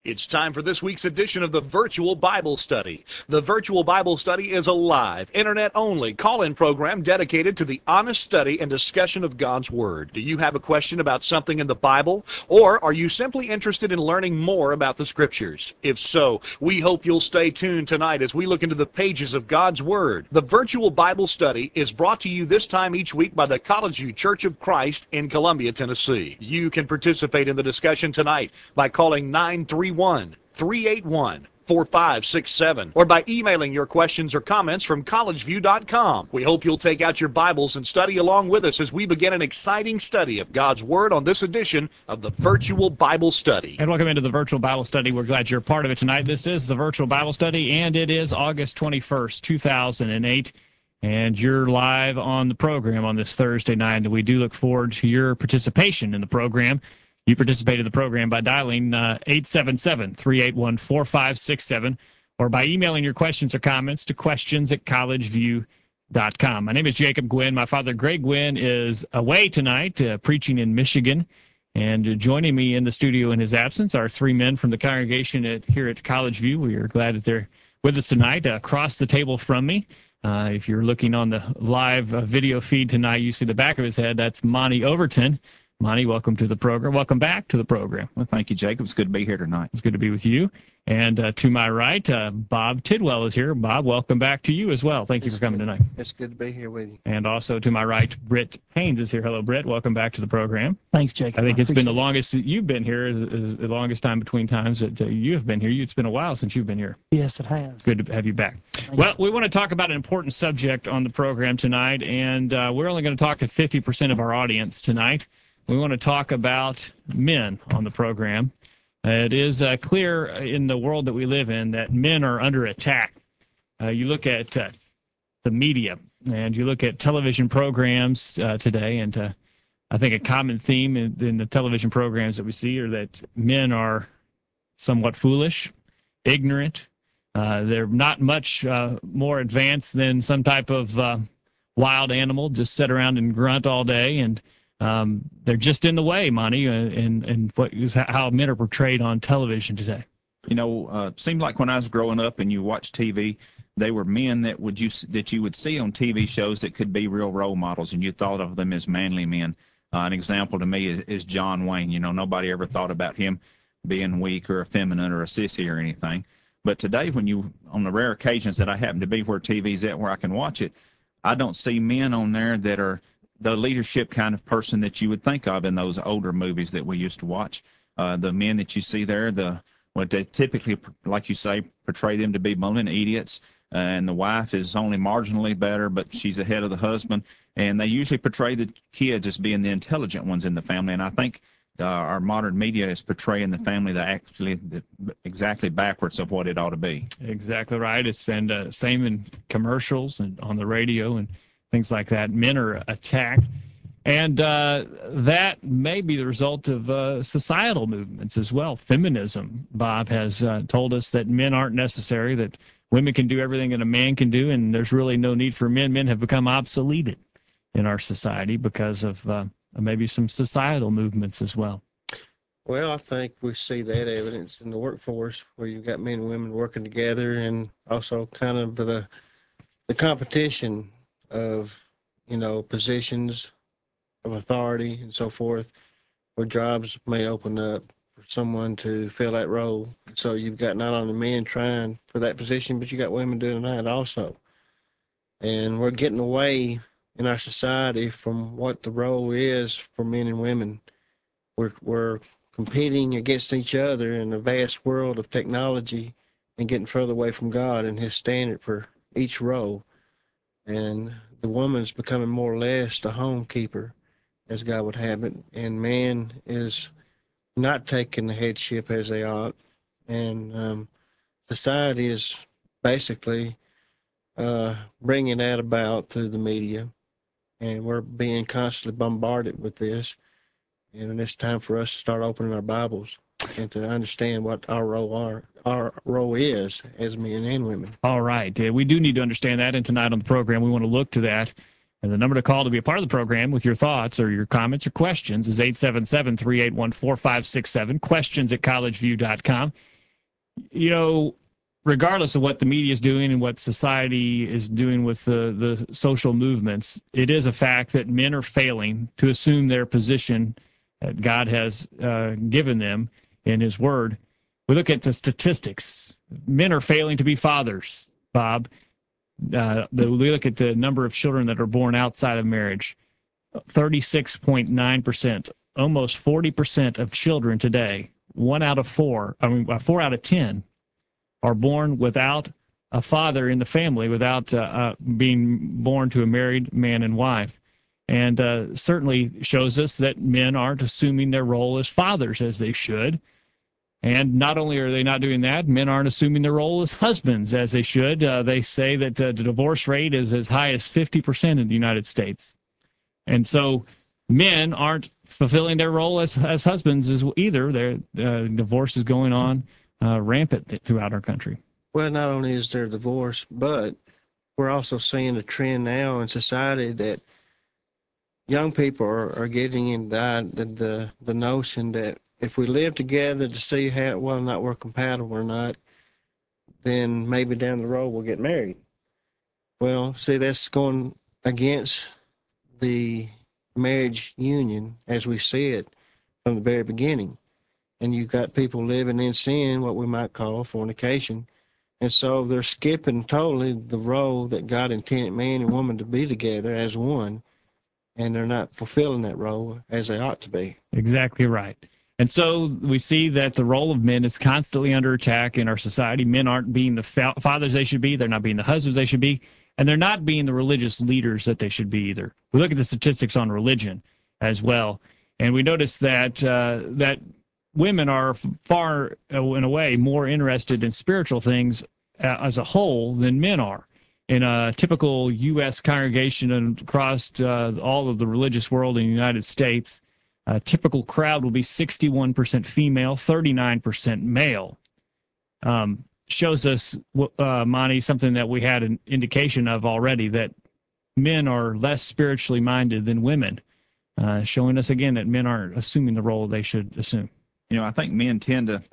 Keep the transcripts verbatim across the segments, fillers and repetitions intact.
It's time for this week's edition of the Virtual Bible Study. The Virtual Bible Study is a live, internet-only call-in program dedicated to the honest study and discussion of God's Word. Do you have a question about something in the Bible? Or are you simply interested in learning more about the Scriptures? If so, we hope you'll stay tuned tonight as we look into the pages of God's Word. The Virtual Bible Study is brought to you this time each week by the College View Church of Christ in Columbia, Tennessee. You can participate in the discussion tonight by calling nine three one, three eight one, four five six seven or by emailing your questions or comments from college view dot com. We hope you'll take out your Bibles and study along with us as we begin an exciting study of God's Word on this edition of the Virtual Bible Study. And welcome into the Virtual Bible Study. We're glad you're a part of it tonight. This is the Virtual Bible Study, and it is August twenty-first, two thousand eight. And you're live on the program on this Thursday night, and we do look forward to your participation in the program. You participate in the program by dialing uh, eight seven seven, three eight one, four five six seven or by emailing your questions or comments to questions at college view dot com. My name is Jacob Gwynn. My father, Greg Gwynn, is away tonight uh, preaching in Michigan. And uh, joining me in the studio in his absence are three men from the congregation at, here at College View. We are glad that they're with us tonight. Uh, across the table from me, uh, if you're looking on the live uh, video feed tonight, you see the back of his head. That's Monty Overton. Monty, welcome to the program. Welcome back to the program. Well, thank you, Jacob. It's good to be here tonight. It's good to be with you. And uh, to my right, uh, Bob Tidwell is here. Bob, welcome back to you as well. Thank it's you for coming good. tonight. It's good to be here with you. And also to my right, Britt Haynes is here. Hello, Britt. Welcome back to the program. Thanks, Jacob. I think I it's been the it. longest that you've been here, is, is the longest time between times that uh, you have been here. It's been a while since you've been here. Yes, it has. Good to have you back. Thank well, you. we want to talk about an important subject on the program tonight, and uh, we're only going to talk to fifty percent of our audience tonight. We want to talk about men on the program. Uh, it is uh, clear in the world that we live in that men are under attack. Uh, you look at uh, the media, and you look at television programs uh, today, and uh, I think a common theme in, in the television programs that we see are that men are somewhat foolish, ignorant. Uh, they're not much uh, more advanced than some type of uh, wild animal, just sit around and grunt all day, and Um, they're just in the way, Monty, uh, and, and what is how men are portrayed on television today. You know, uh, seemed like when I was growing up and you watched T V, they were men that would you that you would see on T V shows that could be real role models, and you thought of them as manly men. Uh, an example to me is, is John Wayne. You know, nobody ever thought about him being weak or effeminate or a sissy or anything. But today, when you, on the rare occasions that I happen to be where T V's at, where I can watch it, I don't see men on there that are the leadership kind of person that you would think of in those older movies that we used to watch. Uh, the men that you see there, the what they typically, like you say, portray them to be bumbling idiots, uh, and the wife is only marginally better, but she's ahead of the husband, and they usually portray the kids as being the intelligent ones in the family, and I think uh, our modern media is portraying the family that actually the, exactly backwards of what it ought to be. Exactly right. It's and uh, same in commercials and on the radio and things like that. Men are attacked, and uh, that may be the result of uh, societal movements as well. Feminism, Bob, has uh, told us that men aren't necessary, that women can do everything that a man can do, and there's really no need for men. Men have become obsoleted in our society because of uh, maybe some societal movements as well. Well, I think we see that evidence in the workforce where you've got men and women working together, and also kind of the the competition of, you know, positions of authority and so forth, where jobs may open up for someone to fill that role. So you've got not only men trying for that position, but you got women doing that also. And we're getting away in our society from what the role is for men and women. We're, we're competing against each other in a vast world of technology and getting further away from God and his standard for each role. And the woman's becoming more or less the homekeeper, as God would have it, and man is not taking the headship as they ought. And um, society is basically uh, bringing that about through the media, and we're being constantly bombarded with this. And it's time for us to start opening our Bibles and to understand what our role are, our role is as men and women. All right. Uh, we do need to understand that, and tonight on the program we want to look to that. And the number to call to be a part of the program with your thoughts or your comments or questions is eight seven seven, three eight one, four five six seven, questions at college view dot com. you know, regardless of what the media is doing and what society is doing with the, the social movements, it is a fact that men are failing to assume their position that God has uh, given them in his word. We look at the statistics. Men are failing to be fathers, Bob. Uh, the, we look at the number of children that are born outside of marriage, thirty-six point nine percent, almost forty percent of children today, one out of four, I mean, four out of ten, are born without a father in the family, without uh, uh, being born to a married man and wife. And uh, certainly shows us that men aren't assuming their role as fathers as they should. And not only are they not doing that, men aren't assuming their role as husbands as they should. Uh, they say that uh, the divorce rate is as high as fifty percent in the United States. And so men aren't fulfilling their role as, as husbands as either. Their uh, divorce is going on uh, rampant throughout our country. Well, not only is there divorce, but we're also seeing a trend now in society that young people are, are getting in the, the, the notion that if we live together to see how whether or not we're compatible or not, then maybe down the road we'll get married. Well, see, that's going against the marriage union as we see it from the very beginning. And you've got people living in sin, what we might call fornication. And so they're skipping totally the role that God intended man and woman to be together as one, and they're not fulfilling that role as they ought to be. Exactly right. And so we see that the role of men is constantly under attack in our society. Men aren't being the fa- fathers they should be. They're not being the husbands they should be. And they're not being the religious leaders that they should be either. We look at the statistics on religion as well, and we notice that uh, that women are far, in a way, more interested in spiritual things uh, as a whole than men are. In a typical U S congregation and across uh, all of the religious world in the United States, a typical crowd will be sixty-one percent female, thirty-nine percent male. Um, shows us, uh, Monty, something that we had an indication of already, that men are less spiritually minded than women, uh, showing us again that men aren't assuming the role they should assume. You know, I think men tend to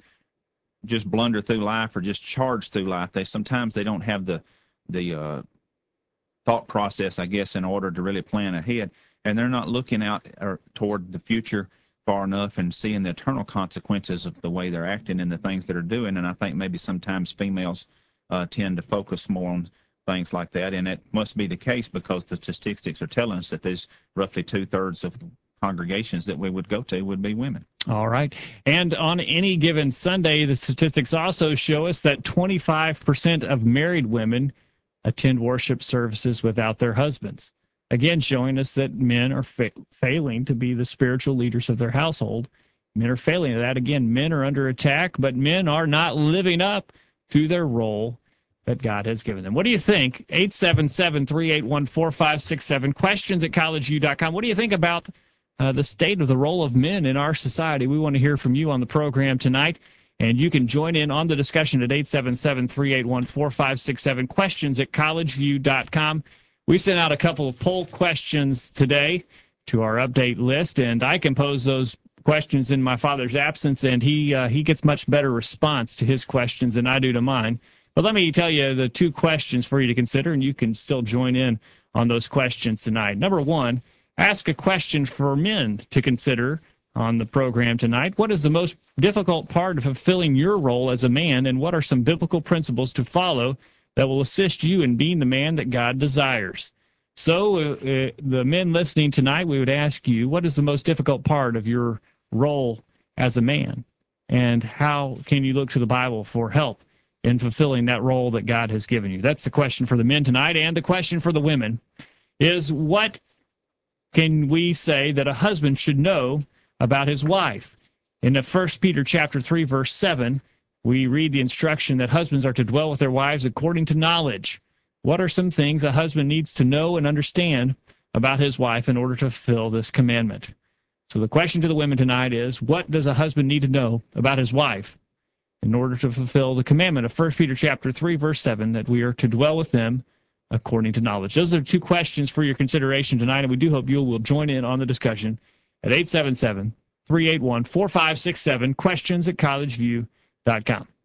just blunder through life or just charge through life. They sometimes they don't have the the uh, thought process, I guess, in order to really plan ahead, and they're not looking out or toward the future far enough and seeing the eternal consequences of the way they're acting and the things that are doing. And I think maybe sometimes females uh, tend to focus more on things like that, and it must be the case because the statistics are telling us that there's roughly two-thirds of the congregations that we would go to would be women. All right. And on any given Sunday, the statistics also show us that twenty-five percent of married women attend worship services without their husbands. Again, showing us that men are fa- failing to be the spiritual leaders of their household. Men are failing at that. Again, men are under attack, but men are not living up to their role that God has given them. What do you think? eight seven seven, three eight one, four five six seven, questions at college u dot com. What do you think about uh, the state of the role of men in our society? We want to hear from you on the program tonight, and you can join in on the discussion at eight seven seven, three eight one, four five six seven, questions at college view dot com. We sent out a couple of poll questions today to our update list, and I can pose those questions in my father's absence, and he uh, he gets much better response to his questions than I do to mine. But let me tell you the two questions for you to consider, and you can still join in on those questions tonight. Number one, ask a question for men to consider on the program tonight. What is the most difficult part of fulfilling your role as a man, and what are some biblical principles to follow that will assist you in being the man that God desires? So uh, uh, the men listening tonight, we would ask you, what is the most difficult part of your role as a man? And how can you look to the Bible for help in fulfilling that role that God has given you? That's the question for the men tonight. And the question for the women is, what can we say that a husband should know about his wife? In the First Peter chapter three, verse seven, we read the instruction that husbands are to dwell with their wives according to knowledge. What are some things a husband needs to know and understand about his wife in order to fulfill this commandment? So the question to the women tonight is, what does a husband need to know about his wife in order to fulfill the commandment of First Peter chapter three, verse seven, that we are to dwell with them according to knowledge? Those are two questions for your consideration tonight, and we do hope you will join in on the discussion at eight seven seven, three eight one, four five six seven, questions at college view dot com.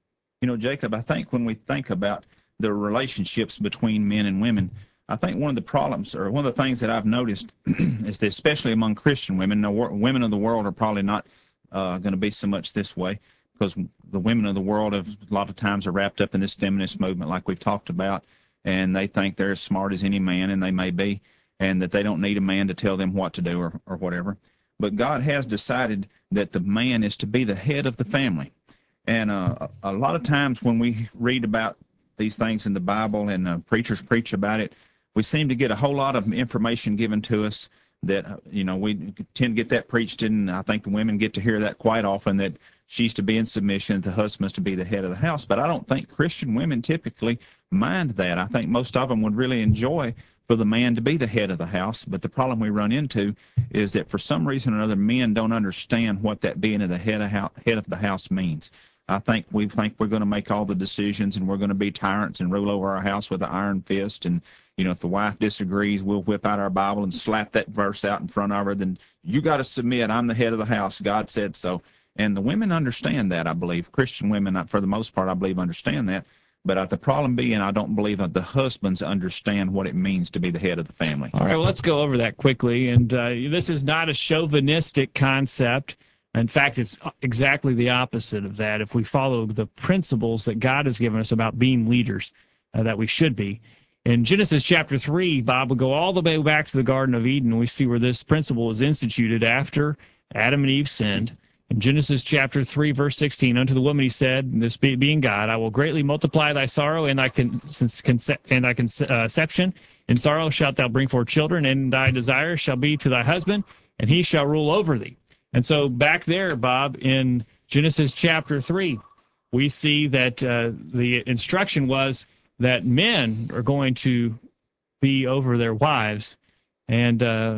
You know, Jacob, I think when we think about the relationships between men and women, I think one of the problems, or one of the things that I've noticed, is that especially among Christian women, now, women of the world are probably not uh, going to be so much this way, because the women of the world have a lot of times are wrapped up in this feminist movement like we've talked about, and they think they're as smart as any man, and they may be, and that they don't need a man to tell them what to do or, or whatever. But God has decided that the man is to be the head of the family. And uh, a lot of times when we read about these things in the Bible and uh, preachers preach about it, we seem to get a whole lot of information given to us that, uh, you know, we tend to get that preached, and I think the women get to hear that quite often, that she's to be in submission, the husband's to be the head of the house. But I don't think Christian women typically mind that. I think most of them would really enjoy for the man to be the head of the house. But the problem we run into is that for some reason or another, men don't understand what that being the head of, house, head of the house means. I think we think we're going to make all the decisions, and we're going to be tyrants and rule over our house with an iron fist. And, you know, if the wife disagrees, we'll whip out our Bible and slap that verse out in front of her. Then you got to submit. I'm the head of the house. God said so. And the women understand that, I believe. Christian women, for the most part, I believe, understand that. But uh, the problem being, I don't believe that the husbands understand what it means to be the head of the family. All right, well, let's go over that quickly. And uh, this is not a chauvinistic concept. In fact, it's exactly the opposite of that. If we follow the principles that God has given us about being leaders, uh, that we should be. In Genesis chapter three, Bob will go all the way back to the Garden of Eden. We see where this principle is instituted after Adam and Eve sinned. In Genesis chapter three, verse sixteen, unto the woman he said, this being God, I will greatly multiply thy sorrow and thy, con- conce- and thy conception. In sorrow shalt thou bring forth children, and thy desire shall be to thy husband, and he shall rule over thee. And so back there, Bob, in Genesis chapter three, we see that uh, the instruction was that men are going to be over their wives, and uh,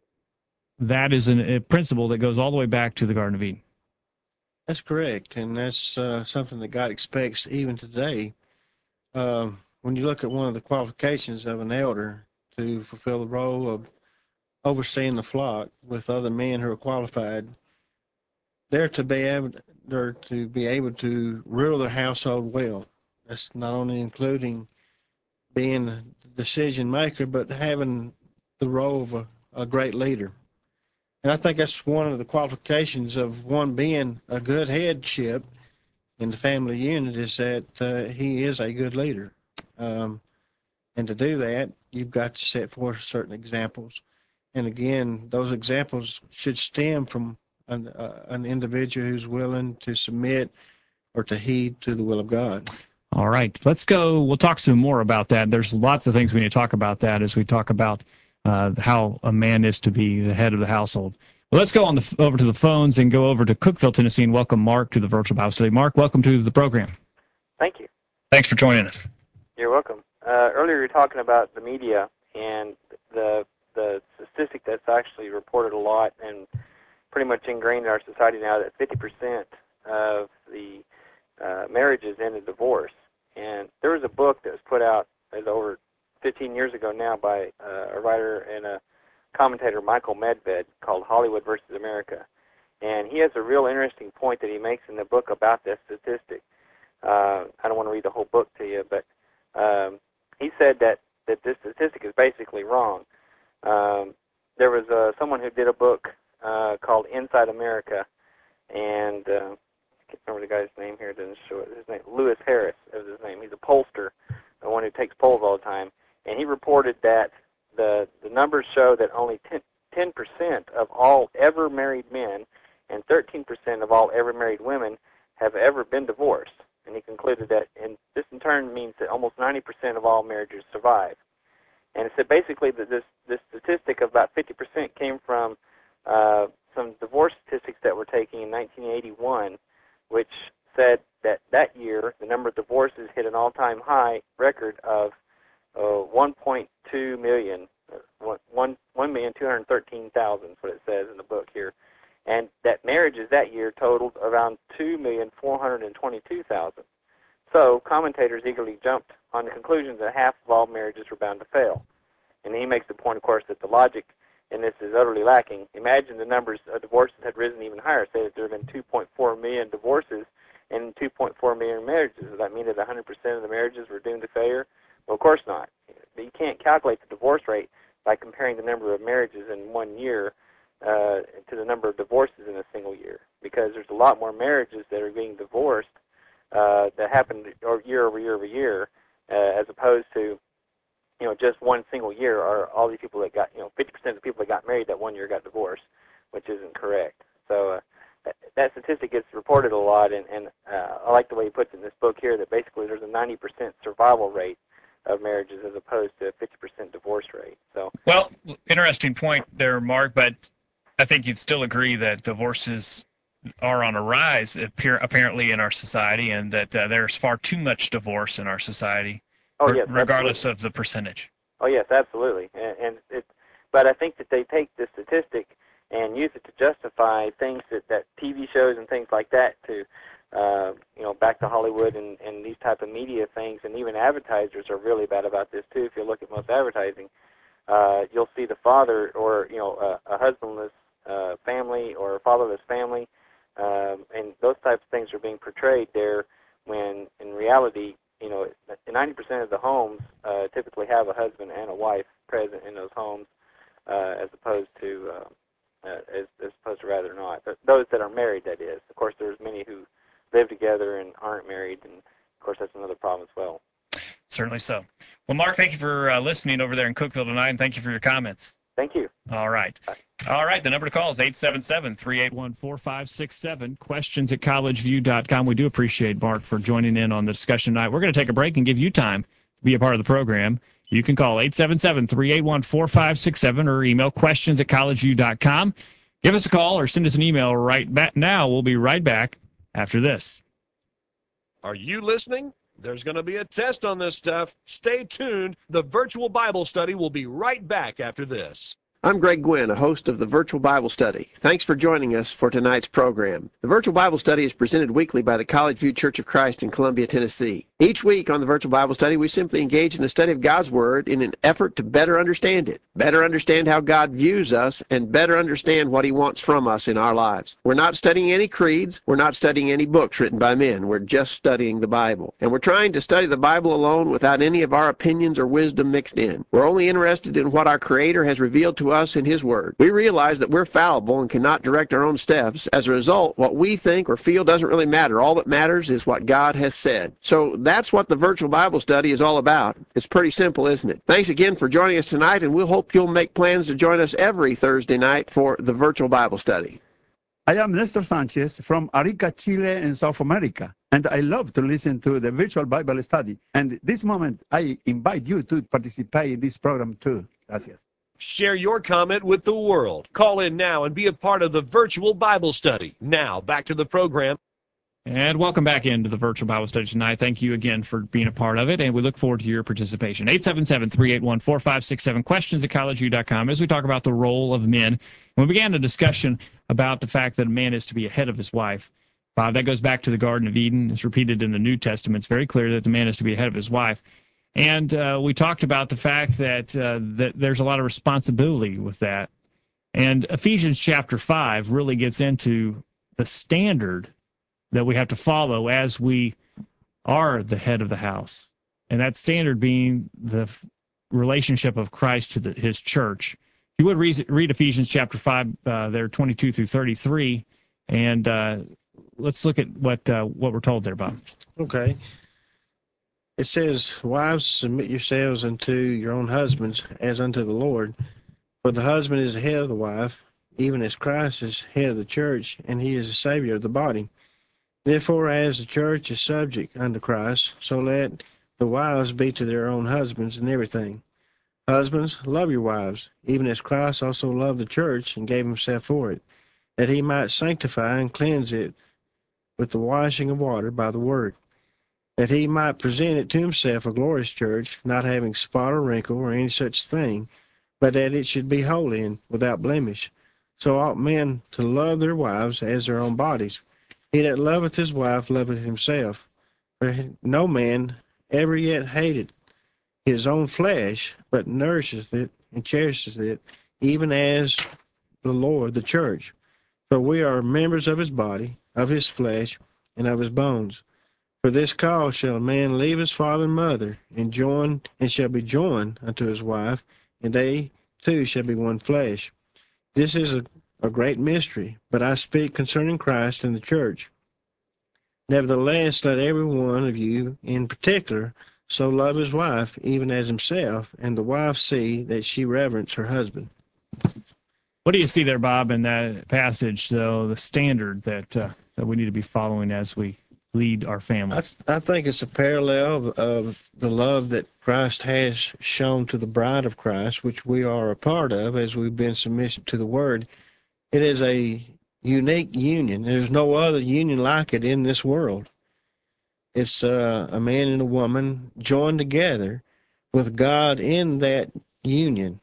that is an, a principle that goes all the way back to the Garden of Eden. That's correct, and that's uh, something that God expects even today. Um, when you look at one of the qualifications of an elder to fulfill the role of overseeing the flock with other men who are qualified, they're to be able, they're to be able to rule their household well. That's not only including being a decision maker, but having the role of a, a great leader. And I think that's one of the qualifications of one being a good headship in the family unit, is that uh, he is a good leader. Um, and to do that, you've got to set forth certain examples. And again, those examples should stem from an, uh, an individual who's willing to submit or to heed to the will of God. All right, let's go. We'll talk some more about that. There's lots of things we need to talk about that as we talk about uh, how a man is to be the head of the household. Well, let's go on the, over to the phones and go over to Cookeville, Tennessee, and welcome Mark to the Virtual Bible Study. Mark, welcome to the program. Thank you. Thanks for joining us. You're welcome. Uh, earlier you were talking about the media and the the statistic that's actually reported a lot and pretty much ingrained in our society now, that fifty percent of the uh, marriages end in divorce. And there was a book that was put out as over fifteen years ago now by uh, a writer and a commentator, Michael Medved, called Hollywood versus America. And he has a real interesting point that he makes in the book about this statistic. Uh, I don't want to read the whole book to you, but um, he said that, that this statistic is basically wrong. Um, there was uh, someone who did a book uh, called Inside America, and uh, I can't remember the guy's name here. It doesn't show it. His name, Lewis Harris is his name. He's a pollster, the one who takes polls all the time, and he reported that the the numbers show that only ten percent of all ever married men and thirteen percent of all ever married women have ever been divorced. And he concluded that, and this in turn means that almost ninety percent of all marriages survive. And it said basically that this, this statistic of about fifty percent came from uh, some divorce statistics that were taken in nineteen eighty-one, which said that that year the number of divorces hit an all-time high record of uh, one point two million, uh, one million two hundred thirteen thousand is what it says in the book here. And that marriages that year totaled around two million four hundred twenty-two thousand. So commentators eagerly jumped on the conclusion that half of all marriages were bound to fail. And he makes the point, of course, that the logic in this is utterly lacking. Imagine the numbers of divorces had risen even higher. Say that there have been two point four million divorces and two point four million marriages. Does that mean that one hundred percent of the marriages were doomed to failure? Well, of course not. You can't calculate the divorce rate by comparing the number of marriages in one year uh, to the number of divorces in a single year, because there's a lot more marriages that are being divorced uh, that happen year over year over year, uh, as opposed to, you know, just one single year are all these people that got, you know, fifty percent of the people that got married that one year got divorced, which isn't correct. So uh, that, that statistic gets reported a lot, and, and uh, I like the way he puts it in this book here, that basically there's a ninety percent survival rate of marriages as opposed to a fifty percent divorce rate. So, well, interesting point there, Mark, but I think you'd still agree that divorces are on a rise apparently in our society, and that uh, there's far too much divorce in our society, oh, yes, regardless absolutely. of the percentage. Oh, yes, absolutely. And, and it, but I think that they take this statistic and use it to justify things that, that T V shows and things like that to, uh, you know, back to Hollywood and, and these type of media things, and even advertisers are really bad about this too. If you look at most advertising, uh, you'll see the father or, you know, a, a husbandless uh, family or a fatherless family, um, and those types of things are being portrayed there when in reality, you know, ninety percent of the homes uh, typically have a husband and a wife present in those homes, uh, as opposed to uh, uh, as, as opposed to rather not. But those that are married, that is. Of course, there's many who live together and aren't married, and of course that's another problem as well. Certainly so. Well, Mark, thank you for uh, listening over there in Cookeville tonight, and thank you for your comments. Thank you. All right. Bye. All right, the number to call is eight seven seven, three eight one, four five six seven, questions at college view dot com. We do appreciate, Mark, for joining in on the discussion tonight. We're going to take a break and give you time to be a part of the program. You can call eight seven seven, three eight one, four five six seven or email questions at college view dot com. Give us a call or send us an email right back now. We'll be right back after this. Are you listening? There's going to be a test on this stuff. Stay tuned. The virtual Bible study will be right back after this. I'm Greg Gwynn, a host of the Virtual Bible Study. Thanks for joining us for tonight's program. The Virtual Bible Study is presented weekly by the College View Church of Christ in Columbia, Tennessee. Each week on the Virtual Bible Study, we simply engage in a study of God's Word in an effort to better understand it, better understand how God views us, and better understand what He wants from us in our lives. We're not studying any creeds. We're not studying any books written by men. We're just studying the Bible. And we're trying to study the Bible alone without any of our opinions or wisdom mixed in. We're only interested in what our Creator has revealed to us in His Word. We realize that we're fallible and cannot direct our own steps. As a result, what we think or feel doesn't really matter. All that matters is what God has said. So that's what the Virtual Bible Study is all about. It's pretty simple, isn't it? Thanks again for joining us tonight, and we'll hope you'll make plans to join us every Thursday night for the Virtual Bible Study. I am Nestor Sanchez from Arica, Chile in South America, and I love to listen to the Virtual Bible Study. And this moment, I invite you to participate in this program too. Gracias. Share your comment with the world. Call in now and be a part of the Virtual Bible Study. Now, back to the program. And welcome back into the Virtual Bible Study tonight. Thank you again for being a part of it, and we look forward to your participation. eight seven seven, three eight one, four five six seven, questions at college view dot com, as we talk about the role of men. And we began a discussion about the fact that a man is to be ahead of his wife. Uh, that goes back to the Garden of Eden. It's repeated in the New Testament. It's very clear that the man is to be ahead of his wife. And uh, we talked about the fact that, uh, that there's a lot of responsibility with that. And Ephesians chapter five really gets into the standard that we have to follow as we are the head of the house. And that standard being the relationship of Christ to the, his church. If you would read, read Ephesians chapter five, uh, there, twenty-two through thirty-three, and uh, let's look at what uh, what we're told there, Bob. Okay. It says, wives, submit yourselves unto your own husbands as unto the Lord. For the husband is the head of the wife, even as Christ is head of the church, and he is the Savior of the body. Therefore, as the church is subject unto Christ, so let the wives be to their own husbands in everything. Husbands, love your wives, even as Christ also loved the church and gave himself for it, that he might sanctify and cleanse it with the washing of water by the word, that he might present it to himself a glorious church, not having spot or wrinkle or any such thing, but that it should be holy and without blemish. So ought men to love their wives as their own bodies. He that loveth his wife loveth himself. For no man ever yet hated his own flesh, but nourisheth it and cherisheth it, even as the Lord the church. For we are members of his body, of his flesh, and of his bones. For this cause shall a man leave his father and mother, and join, and shall be joined unto his wife, and they two shall be one flesh. This is a, a great mystery, but I speak concerning Christ and the church. Nevertheless, let every one of you in particular so love his wife, even as himself, and the wife see that she reverence her husband. What do you see there, Bob, in that passage, though, the standard that uh, that we need to be following as we lead our I, families? I think it's a parallel of, of the love that Christ has shown to the bride of Christ, which we are a part of as we've been submissive to the Word. It is a unique union. There's no other union like it in this world. It's uh, a man and a woman joined together with God in that union.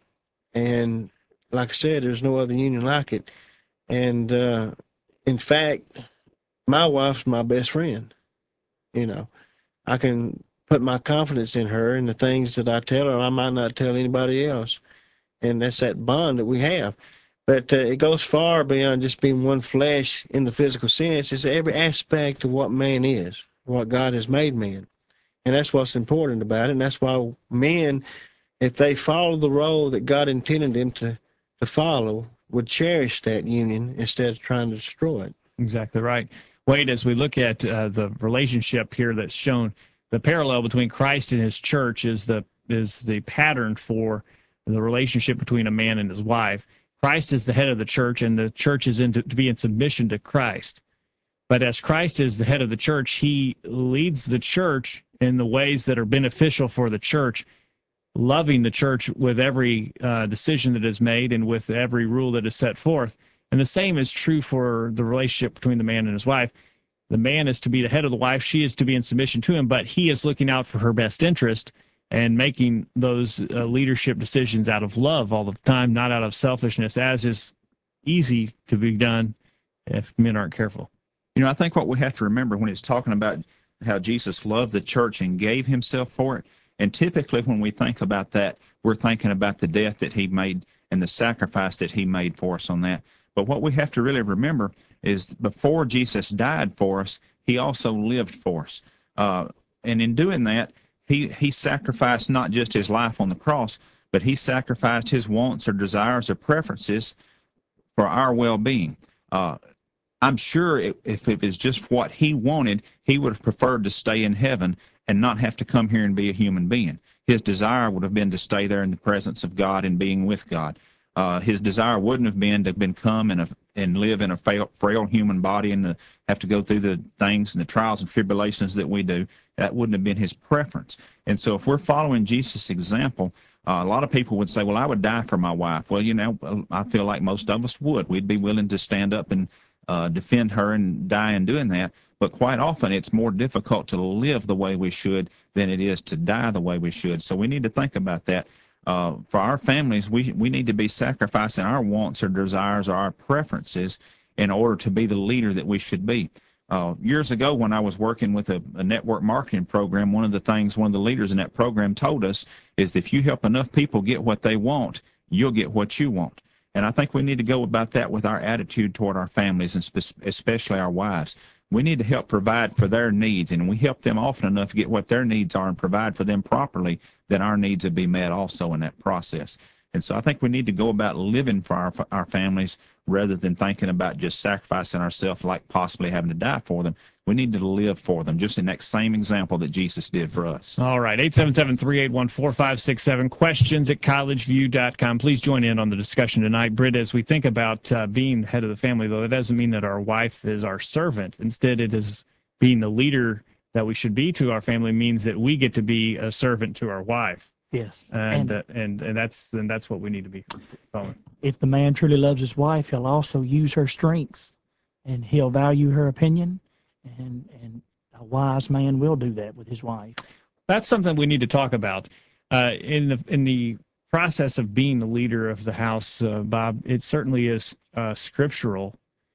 And like I said, there's no other union like it. And uh, in fact, my wife's my best friend. You know, I can put my confidence in her, and the things that I tell her, I might not tell anybody else. And that's that bond that we have. But uh, it goes far beyond just being one flesh in the physical sense. It's every aspect of what man is, what God has made man. And that's what's important about it. And that's why men, if they follow the role that God intended them to, to follow, would cherish that union instead of trying to destroy it. Exactly right. Wade, as we look at uh, the relationship here that's shown, the parallel between Christ and his church is the is the pattern for the relationship between a man and his wife. Christ is the head of the church, and the church is in to, to be in submission to Christ. But as Christ is the head of the church, he leads the church in the ways that are beneficial for the church, loving the church with every uh, decision that is made and with every rule that is set forth. And the same is true for the relationship between the man and his wife. The man is to be the head of the wife. She is to be in submission to him, but he is looking out for her best interest and making those uh, leadership decisions out of love all the time, not out of selfishness, as is easy to be done if men aren't careful. You know, I think what we have to remember when it's talking about how Jesus loved the church and gave himself for it, and typically when we think about that, we're thinking about the death that he made and the sacrifice that he made for us on that. But what we have to really remember is before Jesus died for us, he also lived for us. Uh, and in doing that, he, he sacrificed not just his life on the cross, but he sacrificed his wants or desires or preferences for our well-being. Uh, I'm sure if, if it was just what he wanted, he would have preferred to stay in heaven and not have to come here and be a human being. His desire would have been to stay there in the presence of God and being with God. Uh, his desire wouldn't have been to been come and, a, and live in a frail, frail human body and to have to go through the things and the trials and tribulations that we do. That wouldn't have been his preference. And so if we're following Jesus' example, uh, a lot of people would say, well, I would die for my wife. Well, you know, I feel like most of us would. We'd be willing to stand up and uh, defend her and die in doing that. But quite often it's more difficult to live the way we should than it is to die the way we should. So we need to think about that. Uh, for our families, we we need to be sacrificing our wants or desires or our preferences in order to be the leader that we should be. Uh, years ago, when I was working with a, a network marketing program, one of the things one of the leaders in that program told us is that if you help enough people get what they want, you'll get what you want. And I think we need to go about that with our attitude toward our families, and spe- especially our wives. We need to help provide for their needs, and we help them often enough get what their needs are and provide for them properly, then our needs will be met also in that process. And so I think we need to go about living for our, our families rather than thinking about just sacrificing ourselves like possibly having to die for them. We need to live for them, just in that same example that Jesus did for us. All right, eight seven seven, three eight one, four five six seven, questions at college view dot com. Please join in on the discussion tonight. Britt, as we think about uh, being the head of the family, though, it doesn't mean that our wife is our servant. Instead, it is being the leader that we should be to our family means that we get to be a servant to our wife. Yes. And And uh, and, and that's and that's what we need to be following. if the man truly loves his wife, he'll also use her strengths, and he'll value her opinion, and and a wise man will do that with his wife. That's something we need to talk about. Uh, in the in the process of being the leader of the house, uh, Bob, it certainly is uh, scriptural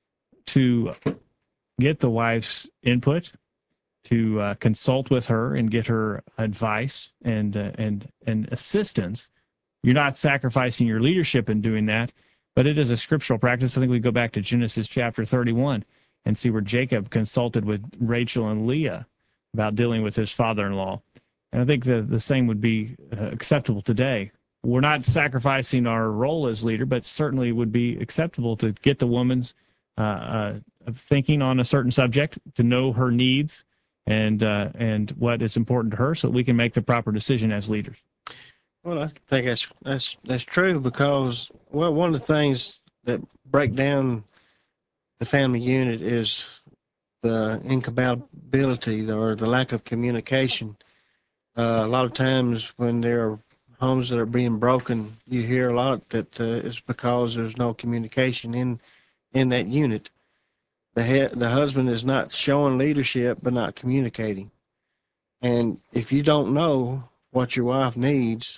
to get the wife's input, to uh, consult with her and get her advice and uh, and and assistance. You're not sacrificing your leadership in doing that, but it is a scriptural practice. I think we go back to Genesis chapter thirty-one. and see where Jacob consulted with Rachel and Leah about dealing with his father-in-law. And I think the, the same would be uh, acceptable today. We're not sacrificing our role as leader, but certainly would be acceptable to get the woman's uh, uh, thinking on a certain subject, to know her needs and uh, and what is important to her, so that we can make the proper decision as leaders. Well, I think that's that's that's true, because, well, one of the things that break down the family unit is the incompatibility or the lack of communication. Uh, a lot of times when there are homes that are being broken, you hear a lot that uh, it's because there's no communication in in that unit. The head, the husband is not showing leadership but not communicating. And if you don't know what your wife needs,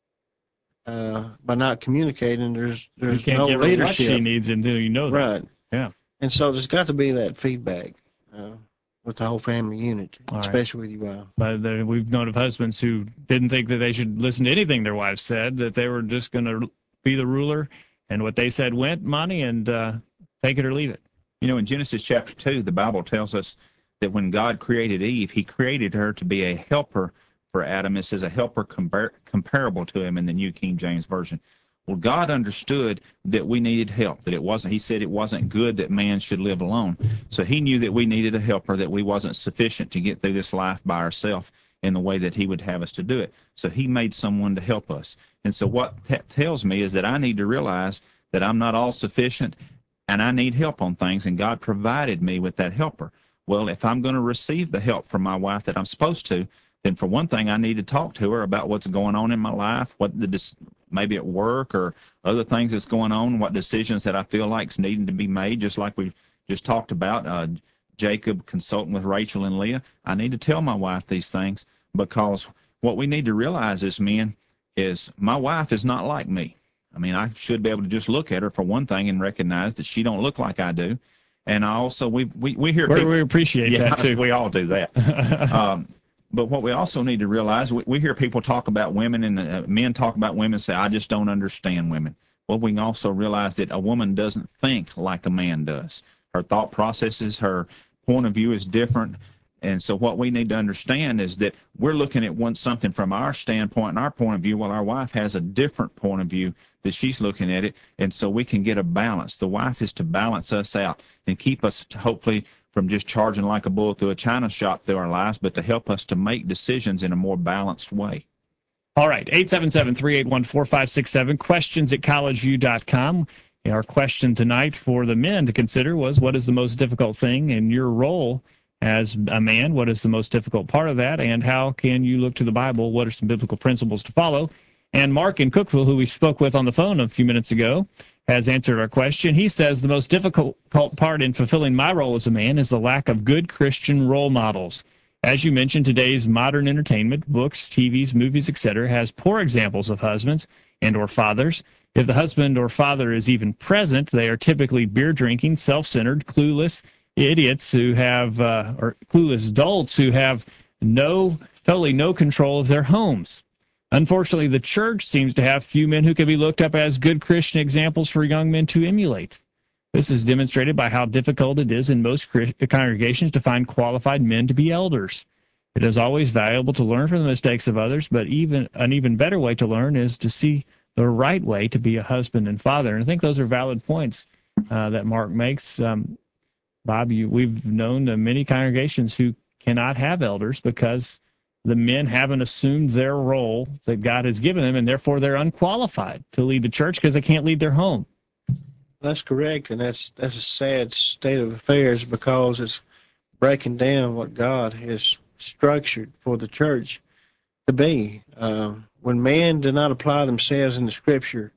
uh, by not communicating, there's there's you can't no give her leadership. what she needs until you know that. Right. Yeah. And so there's got to be that feedback uh, with the whole family unit, All right. especially with your wife. But there, we've known of husbands who didn't think that they should listen to anything their wives said, that they were just going to be the ruler, and what they said went, Monty, and uh, take it or leave it. You know, in Genesis chapter two, the Bible tells us that when God created Eve, he created her to be a helper for Adam. It says a helper compar- comparable to him in the New King James Version. Well, God understood that we needed help, that it wasn't, he said it wasn't good that man should live alone. So he knew that we needed a helper, that we wasn't sufficient to get through this life by ourselves in the way that he would have us to do it. So he made someone to help us. And so what that tells me is that I need to realize that I'm not all sufficient and I need help on things, and God provided me with that helper. Well, if I'm going to receive the help from my wife that I'm supposed to, then for one thing, I need to talk to her about what's going on in my life, what the maybe at work or other things that's going on, what decisions that I feel like is needing to be made, just like we just talked about, uh, Jacob consulting with Rachel and Leah. I need to tell my wife these things, because what we need to realize as men is my wife is not like me. I mean, I should be able to just look at her for one thing and recognize that she don't look like I do. And I also, we we, we hear we people. We appreciate yeah, that, too. We all do that. um, But what we also need to realize, we, we hear people talk about women, and uh, men talk about women, say, I just don't understand women. Well, we can also realize that a woman doesn't think like a man does. Her thought processes, her point of view is different. And so what we need to understand is that we're looking at one something from our standpoint and our point of view, while our wife has a different point of view that she's looking at it. And so we can get a balance. The wife is to balance us out and keep us, hopefully, from just charging like a bull through a china shop through our lives, but to help us to make decisions in a more balanced way. All right, eight seven seven, three eight one, four five six seven, questions at collegeview dot com. Our question tonight for the men to consider was, what is the most difficult thing in your role as a man? What is the most difficult part of that? And how can you look to the Bible? What are some biblical principles to follow? And Mark in Cookville, who we spoke with on the phone a few minutes ago, has answered our question. He says, the most difficult part in fulfilling my role as a man is the lack of good Christian role models. As you mentioned, today's modern entertainment, books, T Vs, movies, et cetera, has poor examples of husbands and or fathers. If the husband or father is even present, they are typically beer-drinking, self-centered, clueless idiots who have, uh, or clueless adults who have no, totally no control of their homes. Unfortunately, the church seems to have few men who can be looked up as good Christian examples for young men to emulate. This is demonstrated by how difficult it is in most congregations to find qualified men to be elders. It is always valuable to learn from the mistakes of others, but even an even better way to learn is to see the right way to be a husband and father. And I think those are valid points uh, that Mark makes. Um, Bob, you, we've known uh, many congregations who cannot have elders because the men haven't assumed their role that God has given them, and therefore they're unqualified to lead the church because they can't lead their home. That's correct, and that's that's a sad state of affairs, because it's breaking down what God has structured for the church to be. Uh, when men do not apply themselves in the Scripture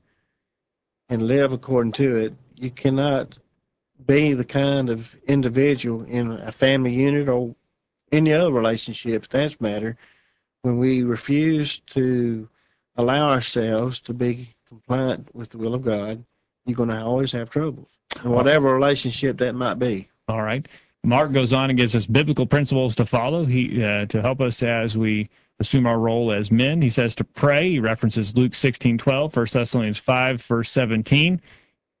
and live according to it, you cannot be the kind of individual in a family unit or any other relationship, for that matter, when we refuse to allow ourselves to be compliant with the will of God. You're going to always have troubles, in whatever relationship that might be. All right. Mark goes on and gives us biblical principles to follow He uh, to help us as we assume our role as men. He says to pray. He references Luke sixteen twelve, First Thessalonians five, verse seventeen.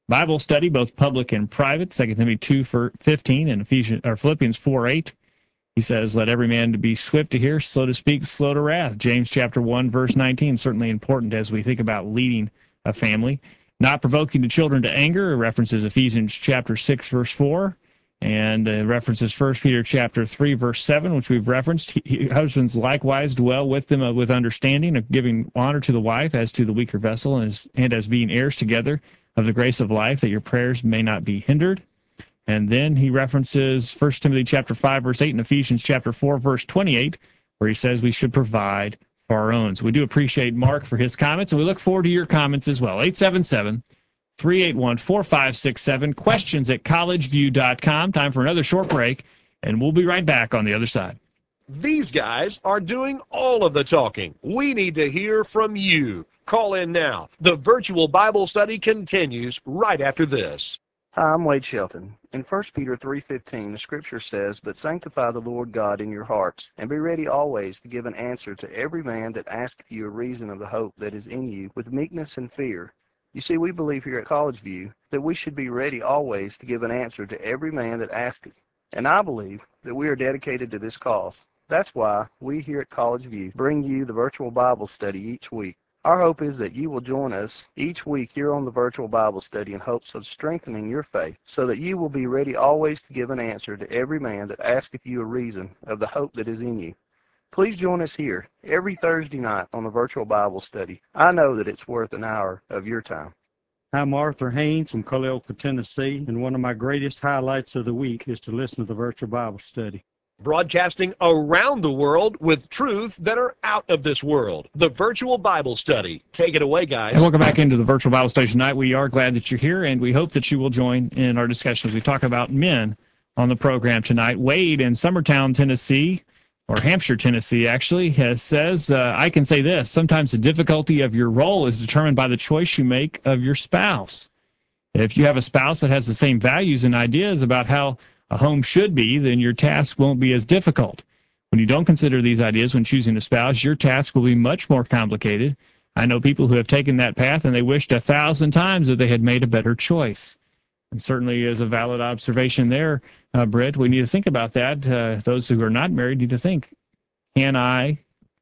Bible study, both public and private, Second Timothy two fifteen and Ephesians or Philippians four eight. He says, let every man be swift to hear, slow to speak, slow to wrath. James chapter one, verse nineteen, certainly important as we think about leading a family. Not provoking the children to anger, references Ephesians chapter six, verse four, and uh, references First Peter chapter three, verse seven, which we've referenced. He, he, husbands likewise dwell with them uh, with understanding, of giving honor to the wife as to the weaker vessel, and as, and as being heirs together of the grace of life, that your prayers may not be hindered. And then he references First Timothy chapter five, verse eight, and Ephesians chapter four, verse twenty-eight, where he says we should provide for our own. So we do appreciate Mark for his comments, and we look forward to your comments as well. eight seven seven, three eight one, four five six seven, questions at college view dot com. Time for another short break, and we'll be right back on the other side. These guys are doing all of the talking. We need to hear from you. Call in now. The virtual Bible study continues right after this. Hi, I'm Wade Shelton. In First Peter three fifteen, the scripture says, "But sanctify the Lord God in your hearts, and be ready always to give an answer to every man that asketh you a reason of the hope that is in you, with meekness and fear." You see, we believe here at College View that we should be ready always to give an answer to every man that asketh. And I believe that we are dedicated to this cause. That's why we here at College View bring you the virtual Bible study each week. Our hope is that you will join us each week here on the virtual Bible study in hopes of strengthening your faith, so that you will be ready always to give an answer to every man that asketh you a reason of the hope that is in you. Please join us here every Thursday night on the virtual Bible study. I know that it's worth an hour of your time. I'm Arthur Haynes from Culleoka, Tennessee, and one of my greatest highlights of the week is to listen to the virtual Bible study. Broadcasting around the world with truths that are out of this world. The virtual Bible study. Take it away, guys. And welcome back into the virtual Bible study tonight. We are glad that you're here, and we hope that you will join in our discussion as we talk about men on the program tonight. Wade in Summertown, Tennessee, or Hampshire, Tennessee, actually, has, says, uh, I can say this, sometimes the difficulty of your role is determined by the choice you make of your spouse. If you have a spouse that has the same values and ideas about how a home should be, then your task won't be as difficult. When you don't consider these ideas when choosing a spouse, your task will be much more complicated. I know people who have taken that path, and they wished a thousand times that they had made a better choice. And certainly is a valid observation there, uh, Britt. We need to think about that. Uh, those who are not married need to think, can I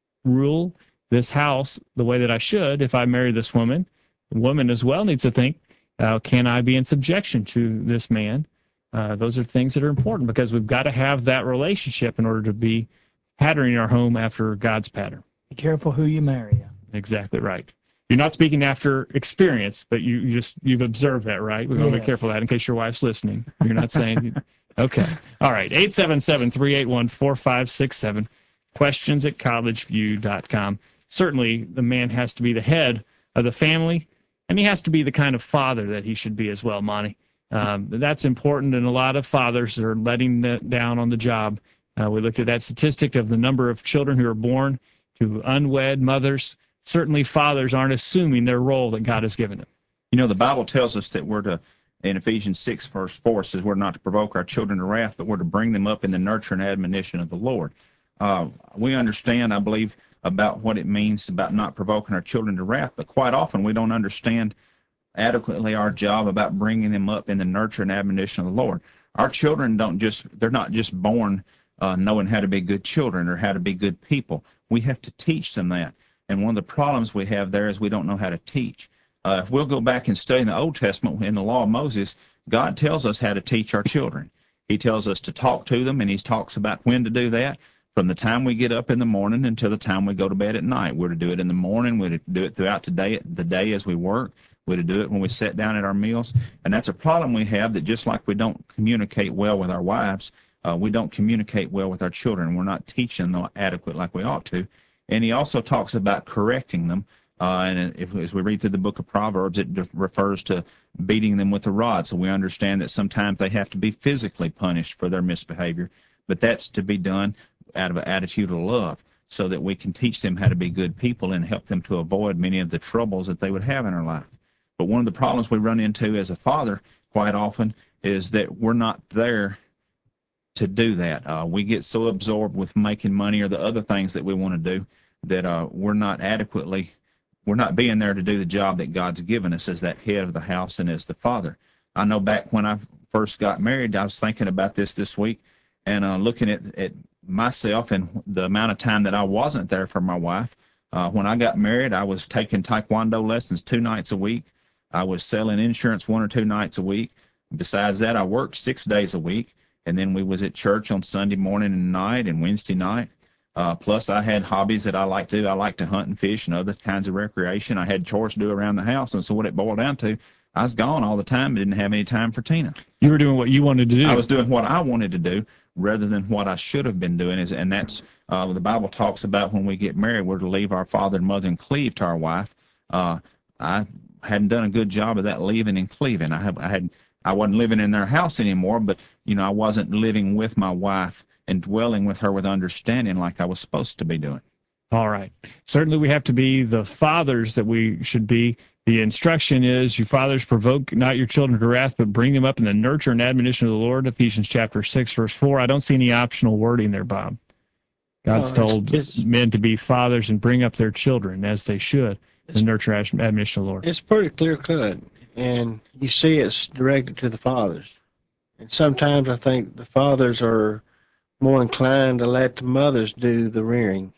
rule this house the way that I should if I marry this woman? The woman as well needs to think, uh, can I be in subjection to this man? Uh, those are things that are important, because we've got to have that relationship in order to be patterning our home after God's pattern. Be careful who you marry. Exactly right. You're not speaking after experience, but you, you just, you've observed that, right? We want to Yes. be careful of that in case your wife's listening. You're not saying, okay. All right. eight seven seven, three eight one, four five six seven. Questions at college view dot com. Certainly, the man has to be the head of the family, and he has to be the kind of father that he should be as well, Monty. Um, that's important, and a lot of fathers are letting that down on the job. Uh, we looked at that statistic of the number of children who are born to unwed mothers. Certainly, fathers aren't assuming their role that God has given them. You know, the Bible tells us that we're to, in Ephesians six, verse four, says we're not to provoke our children to wrath, but we're to bring them up in the nurture and admonition of the Lord. Uh, we understand, I believe, about what it means about not provoking our children to wrath, but quite often we don't understand adequately our job about bringing them up in the nurture and admonition of the Lord. Our children don't just, they're not just born uh, knowing how to be good children or how to be good people. We have to teach them that. And one of the problems we have there is we don't know how to teach. Uh, if we'll go back and study in the Old Testament, in the law of Moses, God tells us how to teach our children. He tells us to talk to them, and he talks about when to do that. From the time we get up in the morning until the time we go to bed at night. We're to do it in the morning. We're to do it throughout the day, the day as we work. We're to do it when we sit down at our meals. And that's a problem we have, that just like we don't communicate well with our wives, uh, we don't communicate well with our children. We're not teaching them adequate like we ought to. And he also talks about correcting them. Uh, and if, as we read through the book of Proverbs, it refers to beating them with a rod. So we understand that sometimes they have to be physically punished for their misbehavior. But that's to be done out of an attitude of love, so that we can teach them how to be good people and help them to avoid many of the troubles that they would have in their life. But one of the problems we run into as a father quite often is that we're not there to do that. Uh, we get so absorbed with making money or the other things that we want to do that uh, we're not adequately we're not being there to do the job that God's given us as that head of the house and as the father. I know back when I first got married, I was thinking about this this week and uh, looking at, at myself and the amount of time that I wasn't there for my wife. Uh, when I got married, I was taking Taekwondo lessons two nights a week. I was selling insurance one or two nights a week. Besides that, I worked six days a week, and then we was at church on Sunday morning and night and Wednesday night. Uh, plus, I had hobbies that I like to do. I like to hunt and fish and other kinds of recreation. I had chores to do around the house, and so what it boiled down to, I was gone all the time and didn't have any time for Tina. You were doing what you wanted to do. I was doing what I wanted to do rather than what I should have been doing. Is And that's uh, the Bible talks about when we get married, we're to leave our father and mother and cleave to our wife. Uh, I hadn't done a good job of that, leaving and cleaving. I, have, I, had, I wasn't living in their house anymore, but, you know, I wasn't living with my wife and dwelling with her with understanding like I was supposed to be doing. All right. Certainly we have to be the fathers that we should be. The instruction is, you fathers provoke not your children to wrath, but bring them up in the nurture and admonition of the Lord, Ephesians chapter six, verse four. I don't see any optional wording there, Bob. God's No, told it's- it's- men to be fathers and bring up their children as they should, the nurture and admonition of the Lord. It's pretty clear cut, and you see it's directed to the fathers. And sometimes I think the fathers are more inclined to let the mothers do the rearing,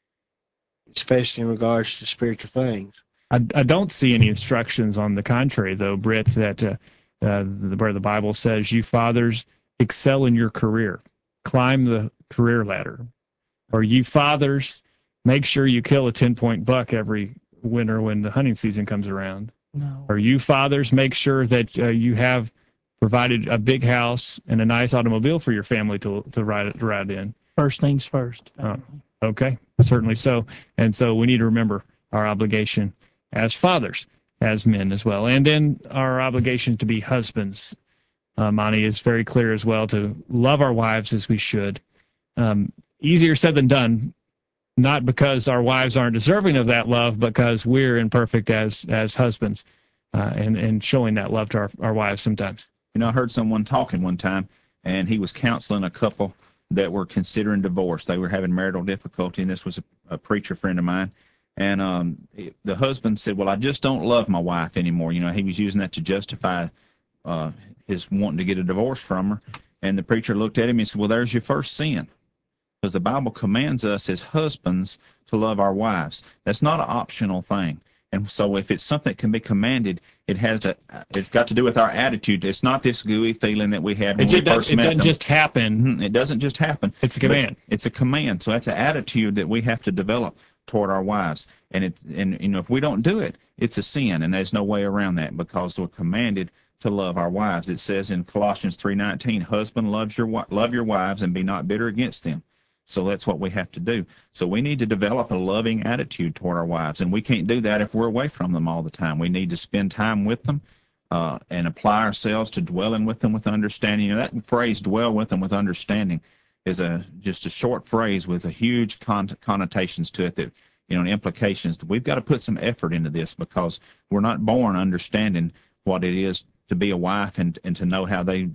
especially in regards to spiritual things. I, I don't see any instructions on the contrary, though, Britt, that uh, uh, the, where the Bible says, you fathers excel in your career, climb the career ladder. Or you fathers, make sure you kill a ten-point buck every winter when the hunting season comes around. No. Or you fathers, make sure that uh, you have provided a big house and a nice automobile for your family to to ride, to ride in. First things first. Uh, okay, certainly so. And so we need to remember our obligation as fathers, as men as well. And then our obligation to be husbands. Uh, Monty is very clear as well, to love our wives as we should. Um, easier said than done, not because our wives aren't deserving of that love, but because we're imperfect as as husbands uh, and, and showing that love to our, our wives sometimes. You know, I heard someone talking one time, and he was counseling a couple that were considering divorce. They were having marital difficulty, and this was a, a preacher friend of mine. And um, it, the husband said, well, I just don't love my wife anymore. You know, he was using that to justify uh, his wanting to get a divorce from her. And the preacher looked at him and said, well, there's your first sin. Because the Bible commands us as husbands to love our wives. That's not an optional thing. And so if it's something that can be commanded, it has to, it's got to do with our attitude. It's not this gooey feeling that we had when It, we just, first it met doesn't them. just happen. Mhm. It doesn't just happen. It's a But command. It's a command. So that's an attitude that we have to develop toward our wives. And it, and you know, if we don't do it, it's a sin, and there's no way around that because we're commanded to love our wives. It says in Colossians three nineteen, husband, loves your love your wives and be not bitter against them. So that's what we have to do. So we need to develop a loving attitude toward our wives, and we can't do that if we're away from them all the time. We need to spend time with them uh, and apply ourselves to dwelling with them with understanding. You know, that phrase, dwell with them with understanding, is a just a short phrase with a huge con- connotations to it that, you know, and implications. We've got to put some effort into this because we're not born understanding what it is to be a wife and, and to know how they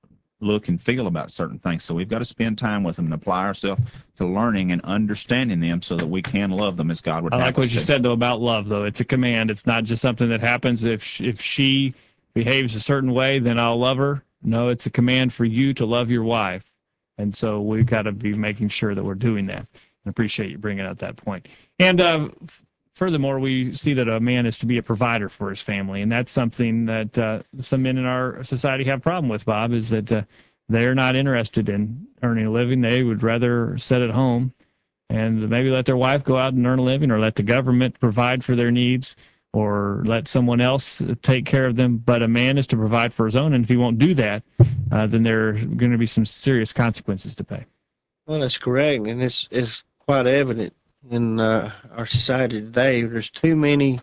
look and feel about certain things. So we've got to spend time with them and apply ourselves to learning and understanding them so that we can love them as God would I have like us what you to. said, though, about love, though. It's a command. It's not just something that happens. If sh- if she behaves a certain way, then I'll love her. No, it's a command for you to love your wife. And so we've got to be making sure that we're doing that. I appreciate you bringing out that point. And uh, furthermore, we see that a man is to be a provider for his family, and that's something that uh, some men in our society have a problem with, Bob, is that uh, they're not interested in earning a living. They would rather sit at home and maybe let their wife go out and earn a living, or let the government provide for their needs, or let someone else take care of them. But a man is to provide for his own, and if he won't do that, uh, then there are going to be some serious consequences to pay. Well, that's correct, and it's, it's quite evident in uh, our society today. There's too many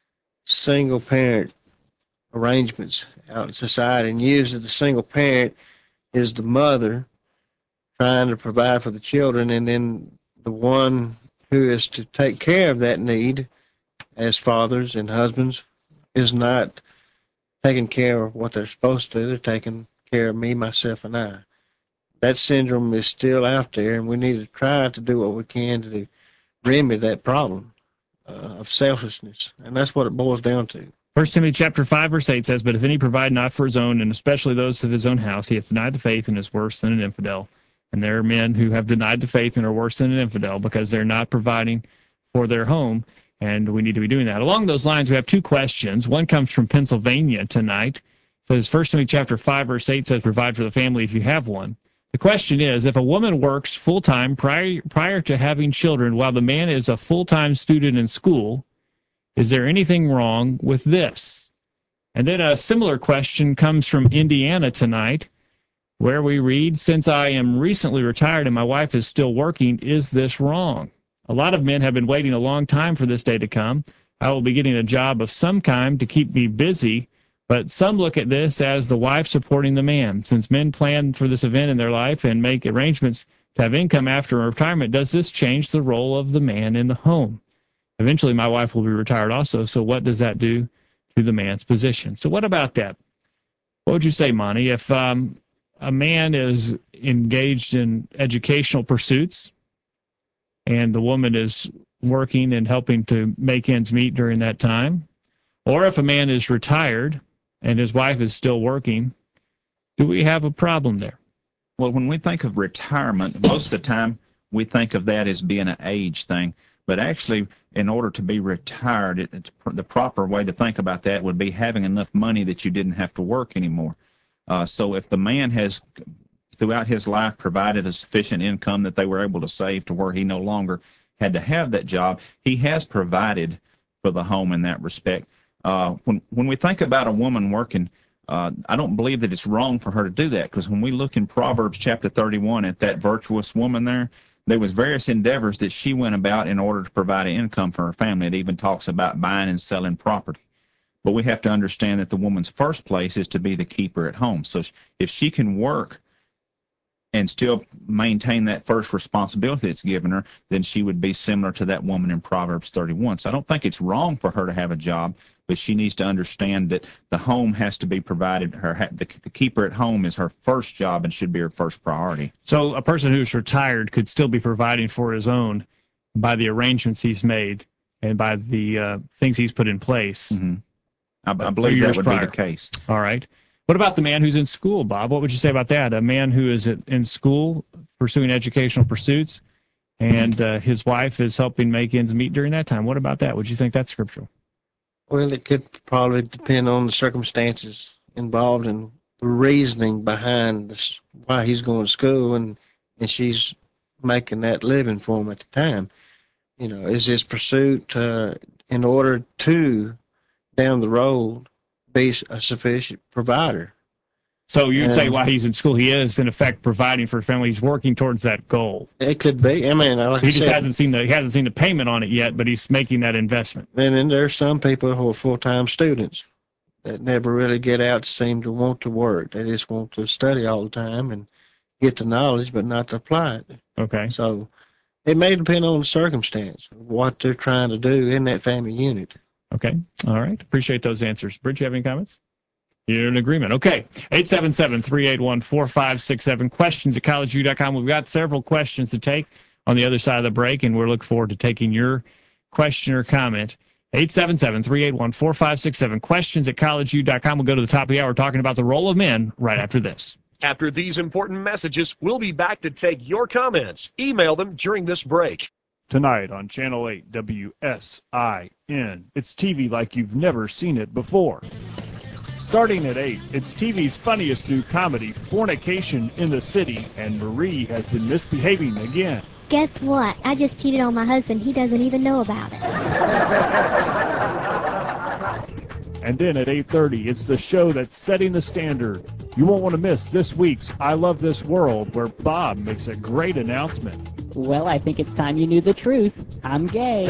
single-parent arrangements out in society, and usually the single parent is the mother trying to provide for the children, and then the one who is to take care of that need as fathers and husbands is not taking care of what they're supposed to. They're taking care of me, myself, and I. That syndrome is still out there, and we need to try to do what we can to remedy that problem. uh, of selfishness, and that's what it boils down to. First Timothy chapter five, verse eight says, "But if any provide not for his own, and especially those of his own house, he hath denied the faith and is worse than an infidel." And there are men who have denied the faith and are worse than an infidel because they're not providing for their home, and we need to be doing that. Along those lines, we have two questions. One comes from Pennsylvania tonight. It says, First Timothy chapter five, verse eight says, "Provide for the family if you have one." The question is, if a woman works full-time prior, prior to having children while the man is a full-time student in school, is there anything wrong with this? And then a similar question comes from Indiana tonight, where we read, "Since I am recently retired and my wife is still working, is this wrong? A lot of men have been waiting a long time for this day to come. I will be getting a job of some kind to keep me busy, but some look at this as the wife supporting the man. Since men plan for this event in their life and make arrangements to have income after retirement, does this change the role of the man in the home? Eventually, my wife will be retired also, so what does that do to the man's position?" So what about that? What would you say, Monty, if um, a man is engaged in educational pursuits and the woman is working and helping to make ends meet during that time? Or if a man is retired and his wife is still working, do we have a problem there? Well, when we think of retirement, most of the time we think of that as being an age thing. But actually, in order to be retired, it, it, the proper way to think about that would be having enough money that you didn't have to work anymore. Uh, so if the man has, throughout his life, provided a sufficient income that they were able to save to where he no longer had to have that job, he has provided for the home in that respect. Uh, when, when we think about a woman working, uh, I don't believe that it's wrong for her to do that, because when we look in Proverbs chapter thirty-one at that virtuous woman there, there was various endeavors that she went about in order to provide an income for her family. It even talks about buying and selling property. But we have to understand that the woman's first place is to be the keeper at home. So if she can work and still maintain that first responsibility that's given her, then she would be similar to that woman in Proverbs thirty-one. So I don't think it's wrong for her to have a job, but she needs to understand that the home has to be provided. Her the, the keeper at home is her first job and should be her first priority. So a person who's retired could still be providing for his own by the arrangements he's made and by the uh, things he's put in place. Mm-hmm. I, I believe that would prior. be the case. All right. What about the man who's in school, Bob? What would you say about that? A man who is in school pursuing educational pursuits and uh, his wife is helping make ends meet during that time. What about that? Would you think that's scriptural? Well, it could probably depend on the circumstances involved and the reasoning behind this, why he's going to school and, and she's making that living for him at the time. You know, is his pursuit uh, in order to, down the road, be a sufficient provider? So you'd and, say while he's in school, he is, in effect, providing for a family. He's working towards that goal. It could be. I mean, like he I just said, hasn't seen the he hasn't seen the payment on it yet, but he's making that investment. And then there's some people who are full-time students that never really get out, seem to want to work. They just want to study all the time and get the knowledge, but not to apply it. Okay. So it may depend on the circumstance, what they're trying to do in that family unit. Okay. All right. Appreciate those answers. Bridge, you have any comments? You're in agreement. Okay. eight seven seven, three eight one, four five six seven. Questions at college view dot com. We've got several questions to take on the other side of the break, and we're looking forward to taking your question or comment. eight seven seven, three eight one, four five six seven. Questions at college view dot com. We'll go to the top of the hour talking about the role of men right after this. After these important messages, we'll be back to take your comments. Email them during this break. Tonight on Channel eight W S I N, it's T V like you've never seen it before. Starting at eight, it's T V's funniest new comedy, Fornication in the City, and Marie has been misbehaving again. Guess what? I just cheated on my husband. He doesn't even know about it. And then at eight thirty, it's the show that's setting the standard. You won't want to miss this week's I Love This World, where Bob makes a great announcement. Well, I think it's time you knew the truth. I'm gay.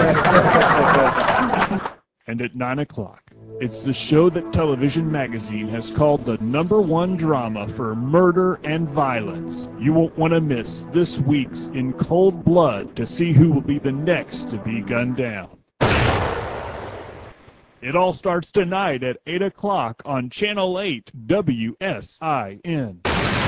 And at nine o'clock, it's the show that Television Magazine has called the number one drama for murder and violence. You won't want to miss this week's In Cold Blood to see who will be the next to be gunned down. It all starts tonight at eight o'clock on Channel eight W S I N.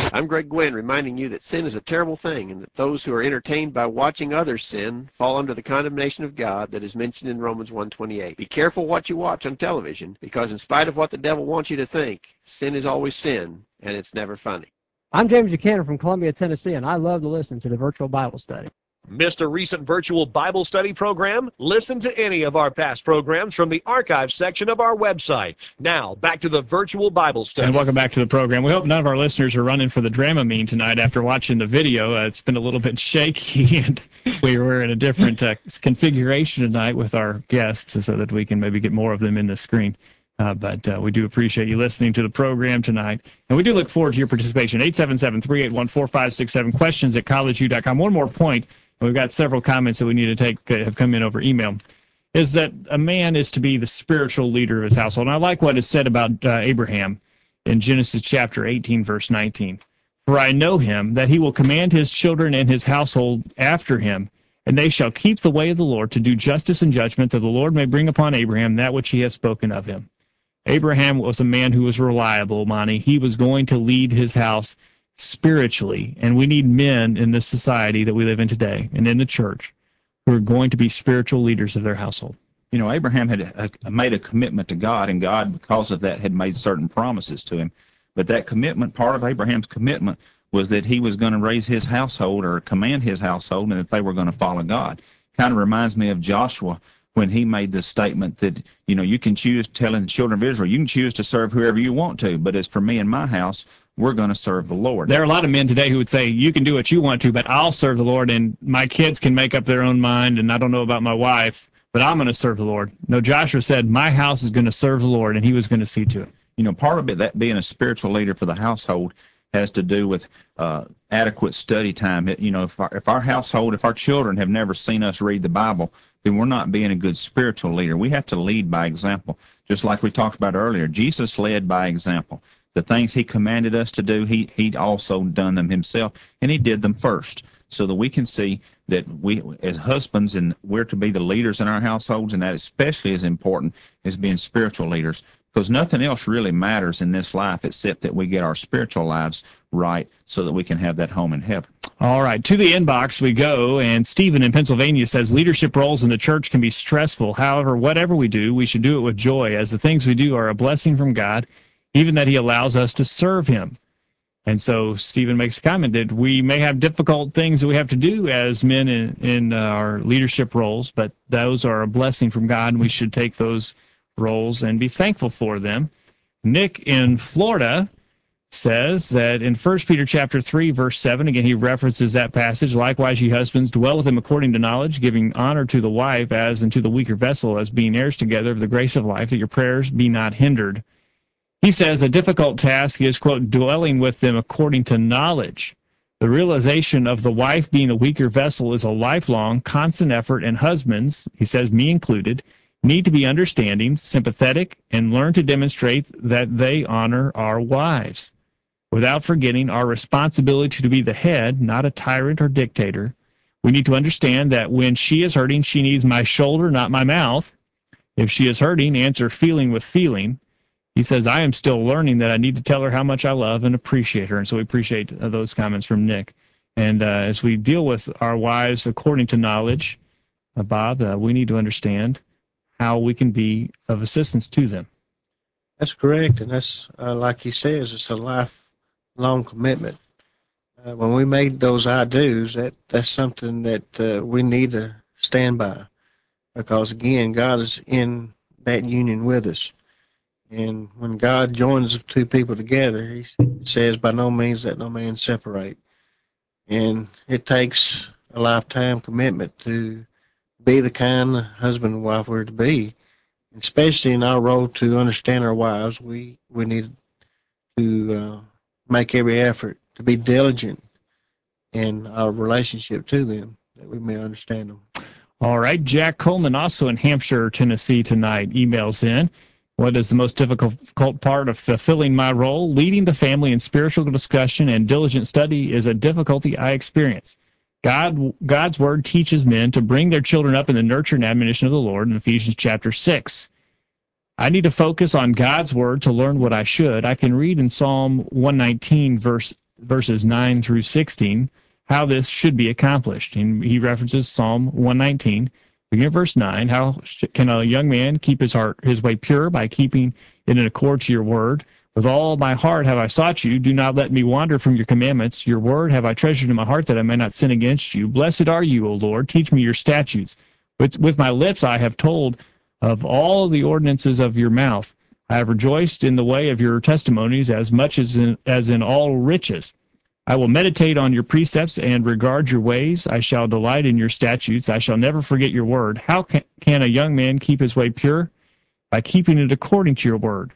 I'm Greg Gwynn, reminding you that sin is a terrible thing and that those who are entertained by watching others sin fall under the condemnation of God that is mentioned in Romans one twenty-eight. Be careful what you watch on television, because in spite of what the devil wants you to think, sin is always sin, and it's never funny. I'm James Buchanan from Columbia, Tennessee, and I love to listen to the Virtual Bible Study. Missed a recent virtual Bible study program? Listen to any of our past programs from the archive section of our website. Now, back to the virtual Bible study. And welcome back to the program. We hope none of our listeners are running for the Dramamine tonight after watching the video. Uh, it's been a little bit shaky, and we were in a different uh, configuration tonight with our guests so that we can maybe get more of them in the screen. Uh, but uh, we do appreciate you listening to the program tonight. And we do look forward to your participation. eight seven seven, three eight one, four five six seven, questions at college u dot com. One more point. We've got several comments that we need to take that have come in over email, is that a man is to be the spiritual leader of his household. And I like what is said about uh, Abraham in Genesis chapter eighteen, verse nineteen. For I know him, that he will command his children and his household after him, and they shall keep the way of the Lord to do justice and judgment, that the Lord may bring upon Abraham that which he has spoken of him. Abraham was a man who was reliable, Monty. He was going to lead his house spiritually, and we need men in this society that we live in today and in the church who are going to be spiritual leaders of their household. You know, Abraham had a, made a commitment to God, and God, because of that, had made certain promises to him. But that commitment, part of Abraham's commitment, was that he was going to raise his household or command his household, and that they were going to follow God. Kind of reminds me of Joshua when he made this statement that, you know, you can choose, telling the children of Israel, you can choose to serve whoever you want to, but as for me and my house, we're going to serve the Lord. There are a lot of men today who would say, you can do what you want to, but I'll serve the Lord, and my kids can make up their own mind, and I don't know about my wife, but I'm going to serve the Lord. No, Joshua said, my house is going to serve the Lord, and he was going to see to it. You know, part of it, that being a spiritual leader for the household, has to do with uh, adequate study time. It, you know, if our, if our household, if our children have never seen us read the Bible, then we're not being a good spiritual leader. We have to lead by example. Just like we talked about earlier, Jesus led by example. The things he commanded us to do, he he'd also done them himself, and he did them first, so that we can see that we, as husbands, and we're to be the leaders in our households, and that especially is important as being spiritual leaders, because nothing else really matters in this life except that we get our spiritual lives right so that we can have that home in heaven. All right, to the inbox we go, and Stephen in Pennsylvania says, leadership roles in the church can be stressful. However, whatever we do, we should do it with joy, as the things we do are a blessing from God, even that he allows us to serve him. And so Stephen makes a comment that we may have difficult things that we have to do as men in, in uh, our leadership roles, but those are a blessing from God, and we should take those roles and be thankful for them. Nick in Florida says that in First Peter chapter three, verse seven, again, he references that passage, likewise, ye husbands, dwell with him according to knowledge, giving honor to the wife as unto the weaker vessel, as being heirs together of the grace of life, that your prayers be not hindered. He says a difficult task is, quote, dwelling with them according to knowledge. The realization of the wife being a weaker vessel is a lifelong, constant effort, and husbands, he says, me included, need to be understanding, sympathetic, and learn to demonstrate that they honor our wives, without forgetting our responsibility to be the head, not a tyrant or dictator. We need to understand that when she is hurting, she needs my shoulder, not my mouth. If she is hurting, answer feeling with feeling. He says, I am still learning that I need to tell her how much I love and appreciate her. And so we appreciate uh, those comments from Nick. And uh, as we deal with our wives according to knowledge, uh, Bob, uh, we need to understand how we can be of assistance to them. That's correct. And that's, uh, like he says, it's a lifelong commitment. Uh, when we made those I do's, that, that's something that uh, we need to stand by. Because, again, God is in that union with us. And when God joins two people together, he says, by no means let no man separate. And it takes a lifetime commitment to be the kind of husband and wife we're to be. Especially in our role to understand our wives, we, we need to uh, make every effort to be diligent in our relationship to them, that we may understand them. All right. Jack Coleman, also in Hampshire, Tennessee tonight, emails in. What is the most difficult part of fulfilling my role? Leading the family in spiritual discussion and diligent study is a difficulty I experience. God, God's word teaches men to bring their children up in the nurture and admonition of the Lord in Ephesians chapter six. I need to focus on God's word to learn what I should. I can read in Psalm one nineteen, verse verses nine through sixteen, how this should be accomplished. And he references Psalm one nineteen, beginning of verse nine, how can a young man keep his heart, his way pure by keeping it in accord to your word? With all my heart have I sought you. Do not let me wander from your commandments. Your word have I treasured in my heart that I may not sin against you. Blessed are you, O Lord. Teach me your statutes. With, with my lips I have told of all the ordinances of your mouth. I have rejoiced in the way of your testimonies as much as in, as in all riches. I will meditate on your precepts and regard your ways. I shall delight in your statutes. I shall never forget your word. How can, can a young man keep his way pure? By keeping it according to your word.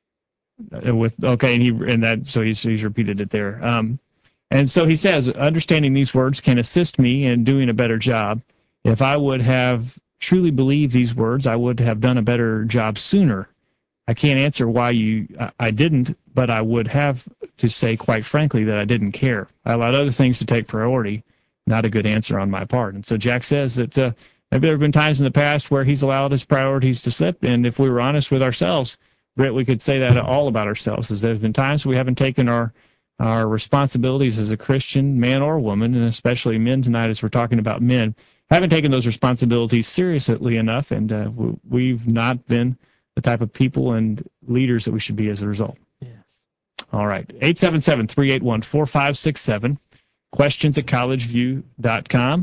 With okay, and he and that so he's he's repeated it there. Um, and so he says, understanding these words can assist me in doing a better job. If I would have truly believed these words, I would have done a better job sooner. I can't answer why you I, I didn't, but I would have to say quite frankly that I didn't care. I allowed other things to take priority. Not a good answer on my part. And so Jack says that uh, maybe there have been times in the past where he's allowed his priorities to slip, and if we were honest with ourselves, Britt, we could say that all about ourselves, is there's been times we haven't taken our our responsibilities as a Christian, man or woman, and especially men tonight as we're talking about men, haven't taken those responsibilities seriously enough, and uh, we've not been the type of people and leaders that we should be as a result. Yes. All right, eight seven seven, three eight one, four five six seven, questions at collegeview dot com.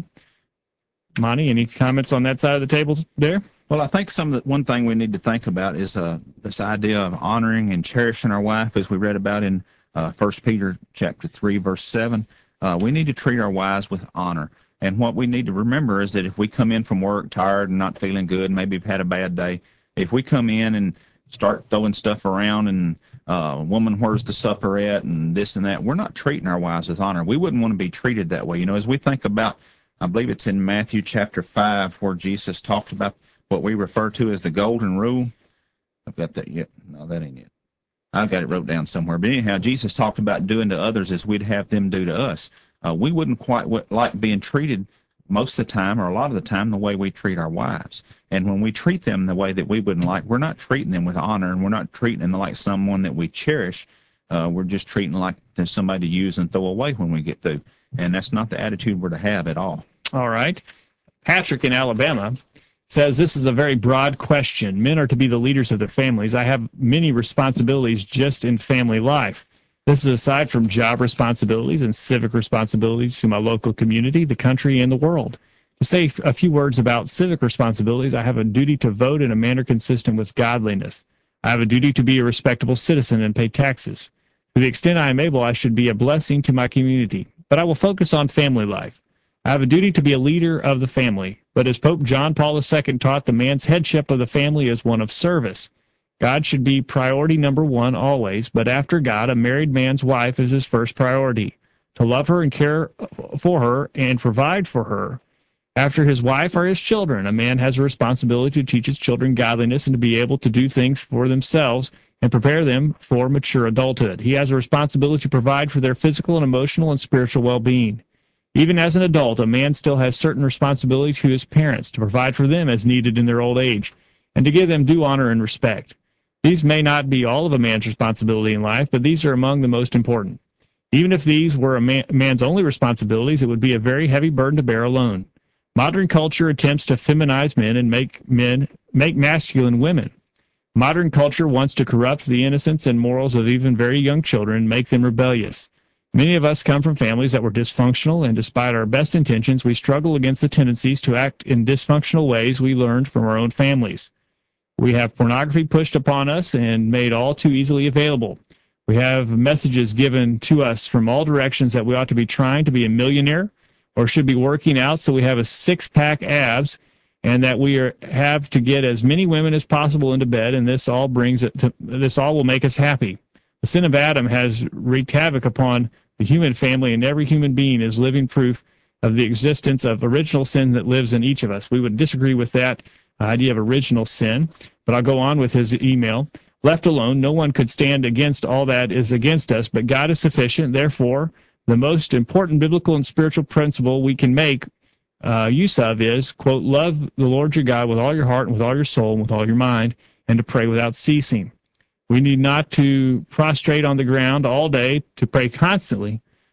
Monty, any comments on that side of the table there? Well, I think some of the, one thing we need to think about is uh, this idea of honoring and cherishing our wife, as we read about in uh, First Peter chapter three, verse seven. Uh, we need to treat our wives with honor. And what we need to remember is that if we come in from work tired and not feeling good, maybe we've had a bad day, if we come in and start throwing stuff around and uh, woman, where's the supper at, and this and that, we're not treating our wives with honor. We wouldn't want to be treated that way. You know, as we think about, I believe it's in Matthew chapter five where Jesus talked about what we refer to as the golden rule. I've got that yet. No, that ain't it. I've got it wrote down somewhere. But anyhow, Jesus talked about doing to others as we'd have them do to us. Uh, we wouldn't quite like being treated most of the time, or a lot of the time, the way we treat our wives. And when we treat them the way that we wouldn't like, we're not treating them with honor, and we're not treating them like someone that we cherish. Uh, we're just treating them like there's somebody to use and throw away when we get through. And that's not the attitude we're to have at all. All right. Patrick in Alabama says, this is a very broad question. Men are to be the leaders of their families. I have many responsibilities just in family life. This is aside from job responsibilities and civic responsibilities to my local community, the country, and the world. To say a few words about civic responsibilities, I have a duty to vote in a manner consistent with godliness. I have a duty to be a respectable citizen and pay taxes. To the extent I am able, I should be a blessing to my community. But I will focus on family life. I have a duty to be a leader of the family. But as Pope John Paul the Second taught, the man's headship of the family is one of service. God should be priority number one always, but after God, a married man's wife is his first priority, to love her and care for her and provide for her. After his wife are his children. A man has a responsibility to teach his children godliness and to be able to do things for themselves and prepare them for mature adulthood. He has a responsibility to provide for their physical and emotional and spiritual well-being. Even as an adult, a man still has certain responsibility to his parents, to provide for them as needed in their old age, and to give them due honor and respect. These may not be all of a man's responsibility in life, but these are among the most important. Even if these were a man, man's only responsibilities, it would be a very heavy burden to bear alone. Modern culture attempts to feminize men and make men make masculine women. Modern culture wants to corrupt the innocence and morals of even very young children and make them rebellious. Many of us come from families that were dysfunctional, and despite our best intentions, we struggle against the tendencies to act in dysfunctional ways we learned from our own families. We have pornography pushed upon us and made all too easily available. We have messages given to us from all directions that we ought to be trying to be a millionaire or should be working out so we have a six-pack abs, and that we are, have to get as many women as possible into bed, and this all brings it to, this all will make us happy. The sin of Adam has wreaked havoc upon the human family, and every human being is living proof of the existence of original sin that lives in each of us. We would disagree with that idea of original sin, but I'll go on with his email. Left alone, no one could stand against all that is against us, but God is sufficient. Therefore, the most important biblical and spiritual principle we can make uh, use of is, quote, love the Lord your God with all your heart and with all your soul and with all your mind, and to pray without ceasing. We need not to prostrate on the ground all day to pray constantly,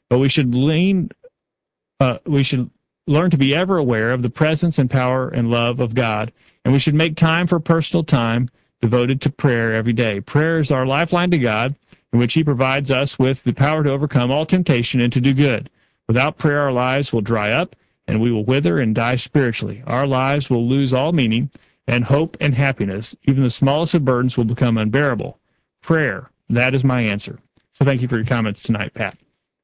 But we should lean, uh, we should learn to be ever aware of the presence and power and love of God, and we should make time for personal time devoted to prayer every day. Prayer is our lifeline to God, in which he provides us with the power to overcome all temptation and to do good. Without prayer, our lives will dry up, and we will wither and die spiritually. Our lives will lose all meaning, and hope and happiness, even the smallest of burdens, will become unbearable. Prayer, that is my answer. So thank you for your comments tonight, Pat.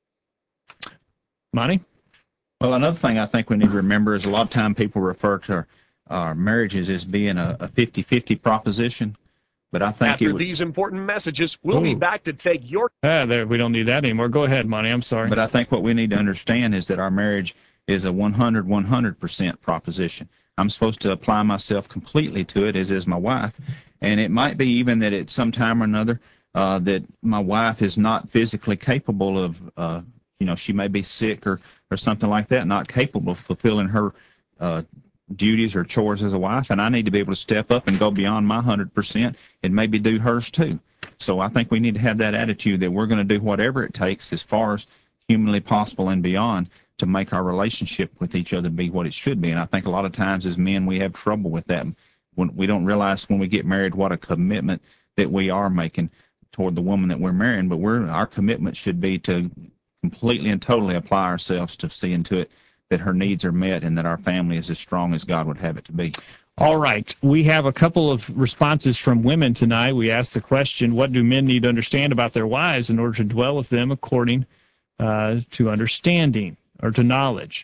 Monty? Well, another thing I think we need to remember is a lot of time people refer to our, our marriages as being a, a fifty-fifty proposition, but I think After it would, these important messages, we'll be Ooh. back to take your... Ah, there, we don't need that anymore. Go ahead, Monty. I'm sorry. but I think what we need to understand is that our marriage is a one hundred, one hundred percent proposition. I'm supposed to apply myself completely to it, as is my wife, and it might be even that at some time or another uh, that my wife is not physically capable of, uh, you know, she may be sick or, or something like that, not capable of fulfilling her uh, duties or chores as a wife, and I need to be able to step up and go beyond my one hundred percent and maybe do hers too. So I think we need to have that attitude that we're going to do whatever it takes as far as humanly possible and beyond to make our relationship with each other be what it should be. And I think a lot of times as men we have trouble with that. When we don't realize when we get married what a commitment that we are making toward the woman that we're marrying, but we're our commitment should be to completely and totally apply ourselves to seeing to it that her needs are met and that our family is as strong as God would have it to be. All right. We have a couple of responses from women tonight. We asked the question, what do men need to understand about their wives in order to dwell with them according uh, to understanding or to knowledge?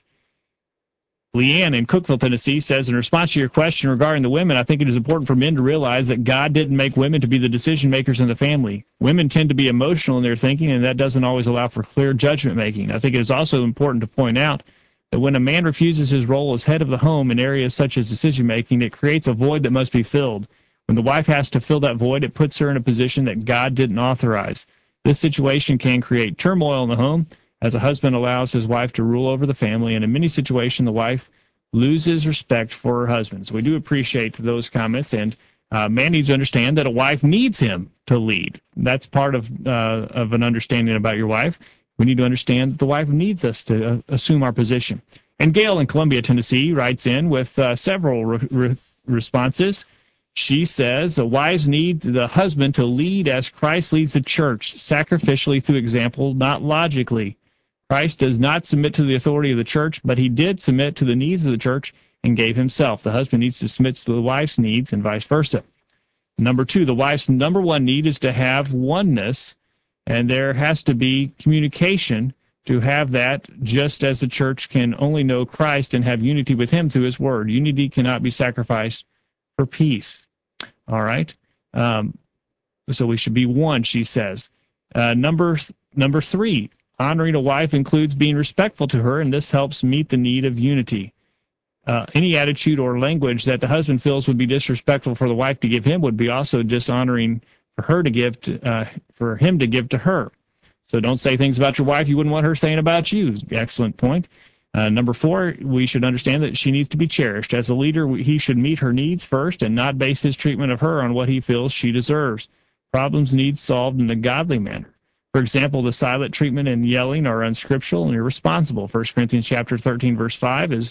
Leanne in Cookeville, Tennessee says, in response to your question regarding the women, I think it is important for men to realize that God didn't make women to be the decision makers in the family. Women tend to be emotional in their thinking, and that doesn't always allow for clear judgment making. I think it is also important to point out that when a man refuses his role as head of the home in areas such as decision making, it creates a void that must be filled. When the wife has to fill that void, it puts her in a position that God didn't authorize. This situation can create turmoil in the home, as a husband allows his wife to rule over the family, and in many situations the wife loses respect for her husband. So we do appreciate those comments, and uh, man needs to understand that a wife needs him to lead. That's part of uh, of an understanding about your wife. We need to understand that the wife needs us to uh, assume our position. And Gail in Columbia, Tennessee, writes in with uh, several re- re- responses. She says, the wives need the husband to lead as Christ leads the church, sacrificially through example, not logically. Christ does not submit to the authority of the church, but he did submit to the needs of the church and gave himself. The husband needs to submit to the wife's needs and vice versa. Number two, the wife's number one need is to have oneness, and there has to be communication to have that, just as the church can only know Christ and have unity with him through his word. Unity cannot be sacrificed for peace. All right? Um, so we should be one, she says. Uh, number number three, honoring a wife includes being respectful to her, and this helps meet the need of unity. Uh, any attitude or language that the husband feels would be disrespectful for the wife to give him would be also dishonoring for her to give to, uh, for him to give to her. So don't say things about your wife you wouldn't want her saying about you. Excellent point. Uh, number four, we should understand that she needs to be cherished. As a leader, he should meet her needs first and not base his treatment of her on what he feels she deserves. Problems need solved in a godly manner. For example, the silent treatment and yelling are unscriptural and irresponsible. First Corinthians chapter thirteen, verse five is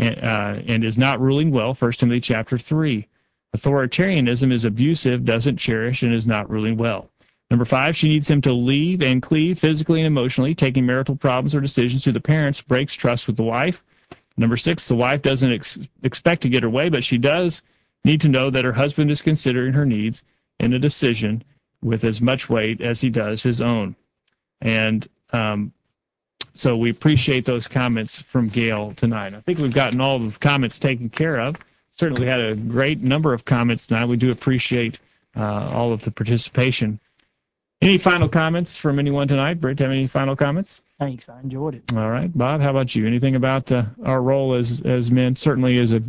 uh, and is not ruling well. First Timothy chapter three. Authoritarianism is abusive, doesn't cherish, and is not ruling well. Number five, she needs him to leave and cleave physically and emotionally. Taking marital problems or decisions to the parents breaks trust with the wife. Number six, the wife doesn't ex- expect to get her way, but she does need to know that her husband is considering her needs in a decision with as much weight as he does his own. And um, so we appreciate those comments from Gail tonight. I think we've gotten all of the comments taken care of. Certainly had a great number of comments tonight. We do appreciate uh, all of the participation. Any final comments from anyone tonight? Britt, have any final comments? Thanks. I enjoyed it. All right. Bob, how about you? Anything about uh, our role as as men? Certainly is a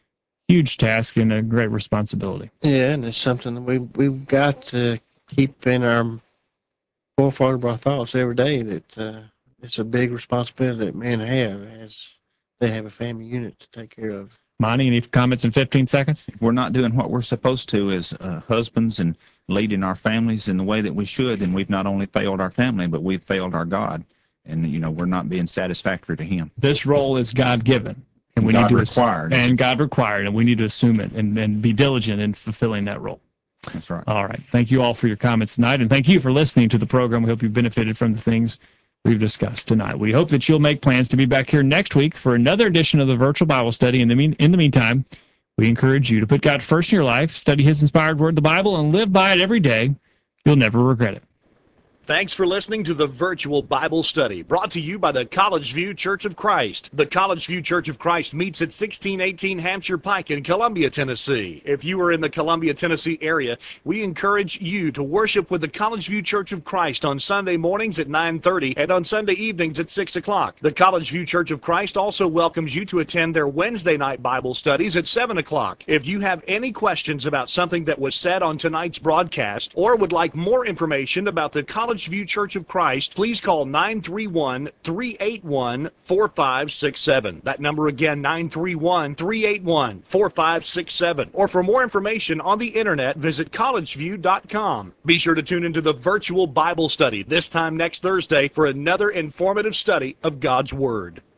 huge task and a great responsibility. Yeah, and it's something that we, we've got to keep in our forefront of our thoughts every day, that uh, it's a big responsibility that men have as they have a family unit to take care of. Monty, any comments in fifteen seconds? If we're not doing what we're supposed to as uh, husbands and leading our families in the way that we should, then we've not only failed our family, but we've failed our God. and you know we're not being satisfactory to Him. This role is God-given. And we God need to required. And God required, and we need to assume it and, and be diligent in fulfilling that role. That's right. All right. Thank you all for your comments tonight, and thank you for listening to the program. We hope you've benefited from the things we've discussed tonight. We hope that you'll make plans to be back here next week for another edition of the Virtual Bible Study. In the, mean, in the meantime, we encourage you to put God first in your life, study His inspired word, the Bible, and live by it every day. You'll never regret it. Thanks for listening to the Virtual Bible Study, brought to you by the College View Church of Christ. The College View Church of Christ meets at sixteen eighteen Hampshire Pike in Columbia, Tennessee. If you are in the Columbia, Tennessee area, we encourage you to worship with the College View Church of Christ on Sunday mornings at nine thirty and on Sunday evenings at six o'clock. The College View Church of Christ also welcomes you to attend their Wednesday night Bible studies at seven o'clock. If you have any questions about something that was said on tonight's broadcast or would like more information about the College View Church of Christ, please call nine three one, three eight one, four five six seven. That number again, nine three one, three eight one, four five six seven. Or for more information on the internet, visit college view dot com. Be sure to tune into the Virtual Bible Study this time next Thursday for another informative study of God's Word.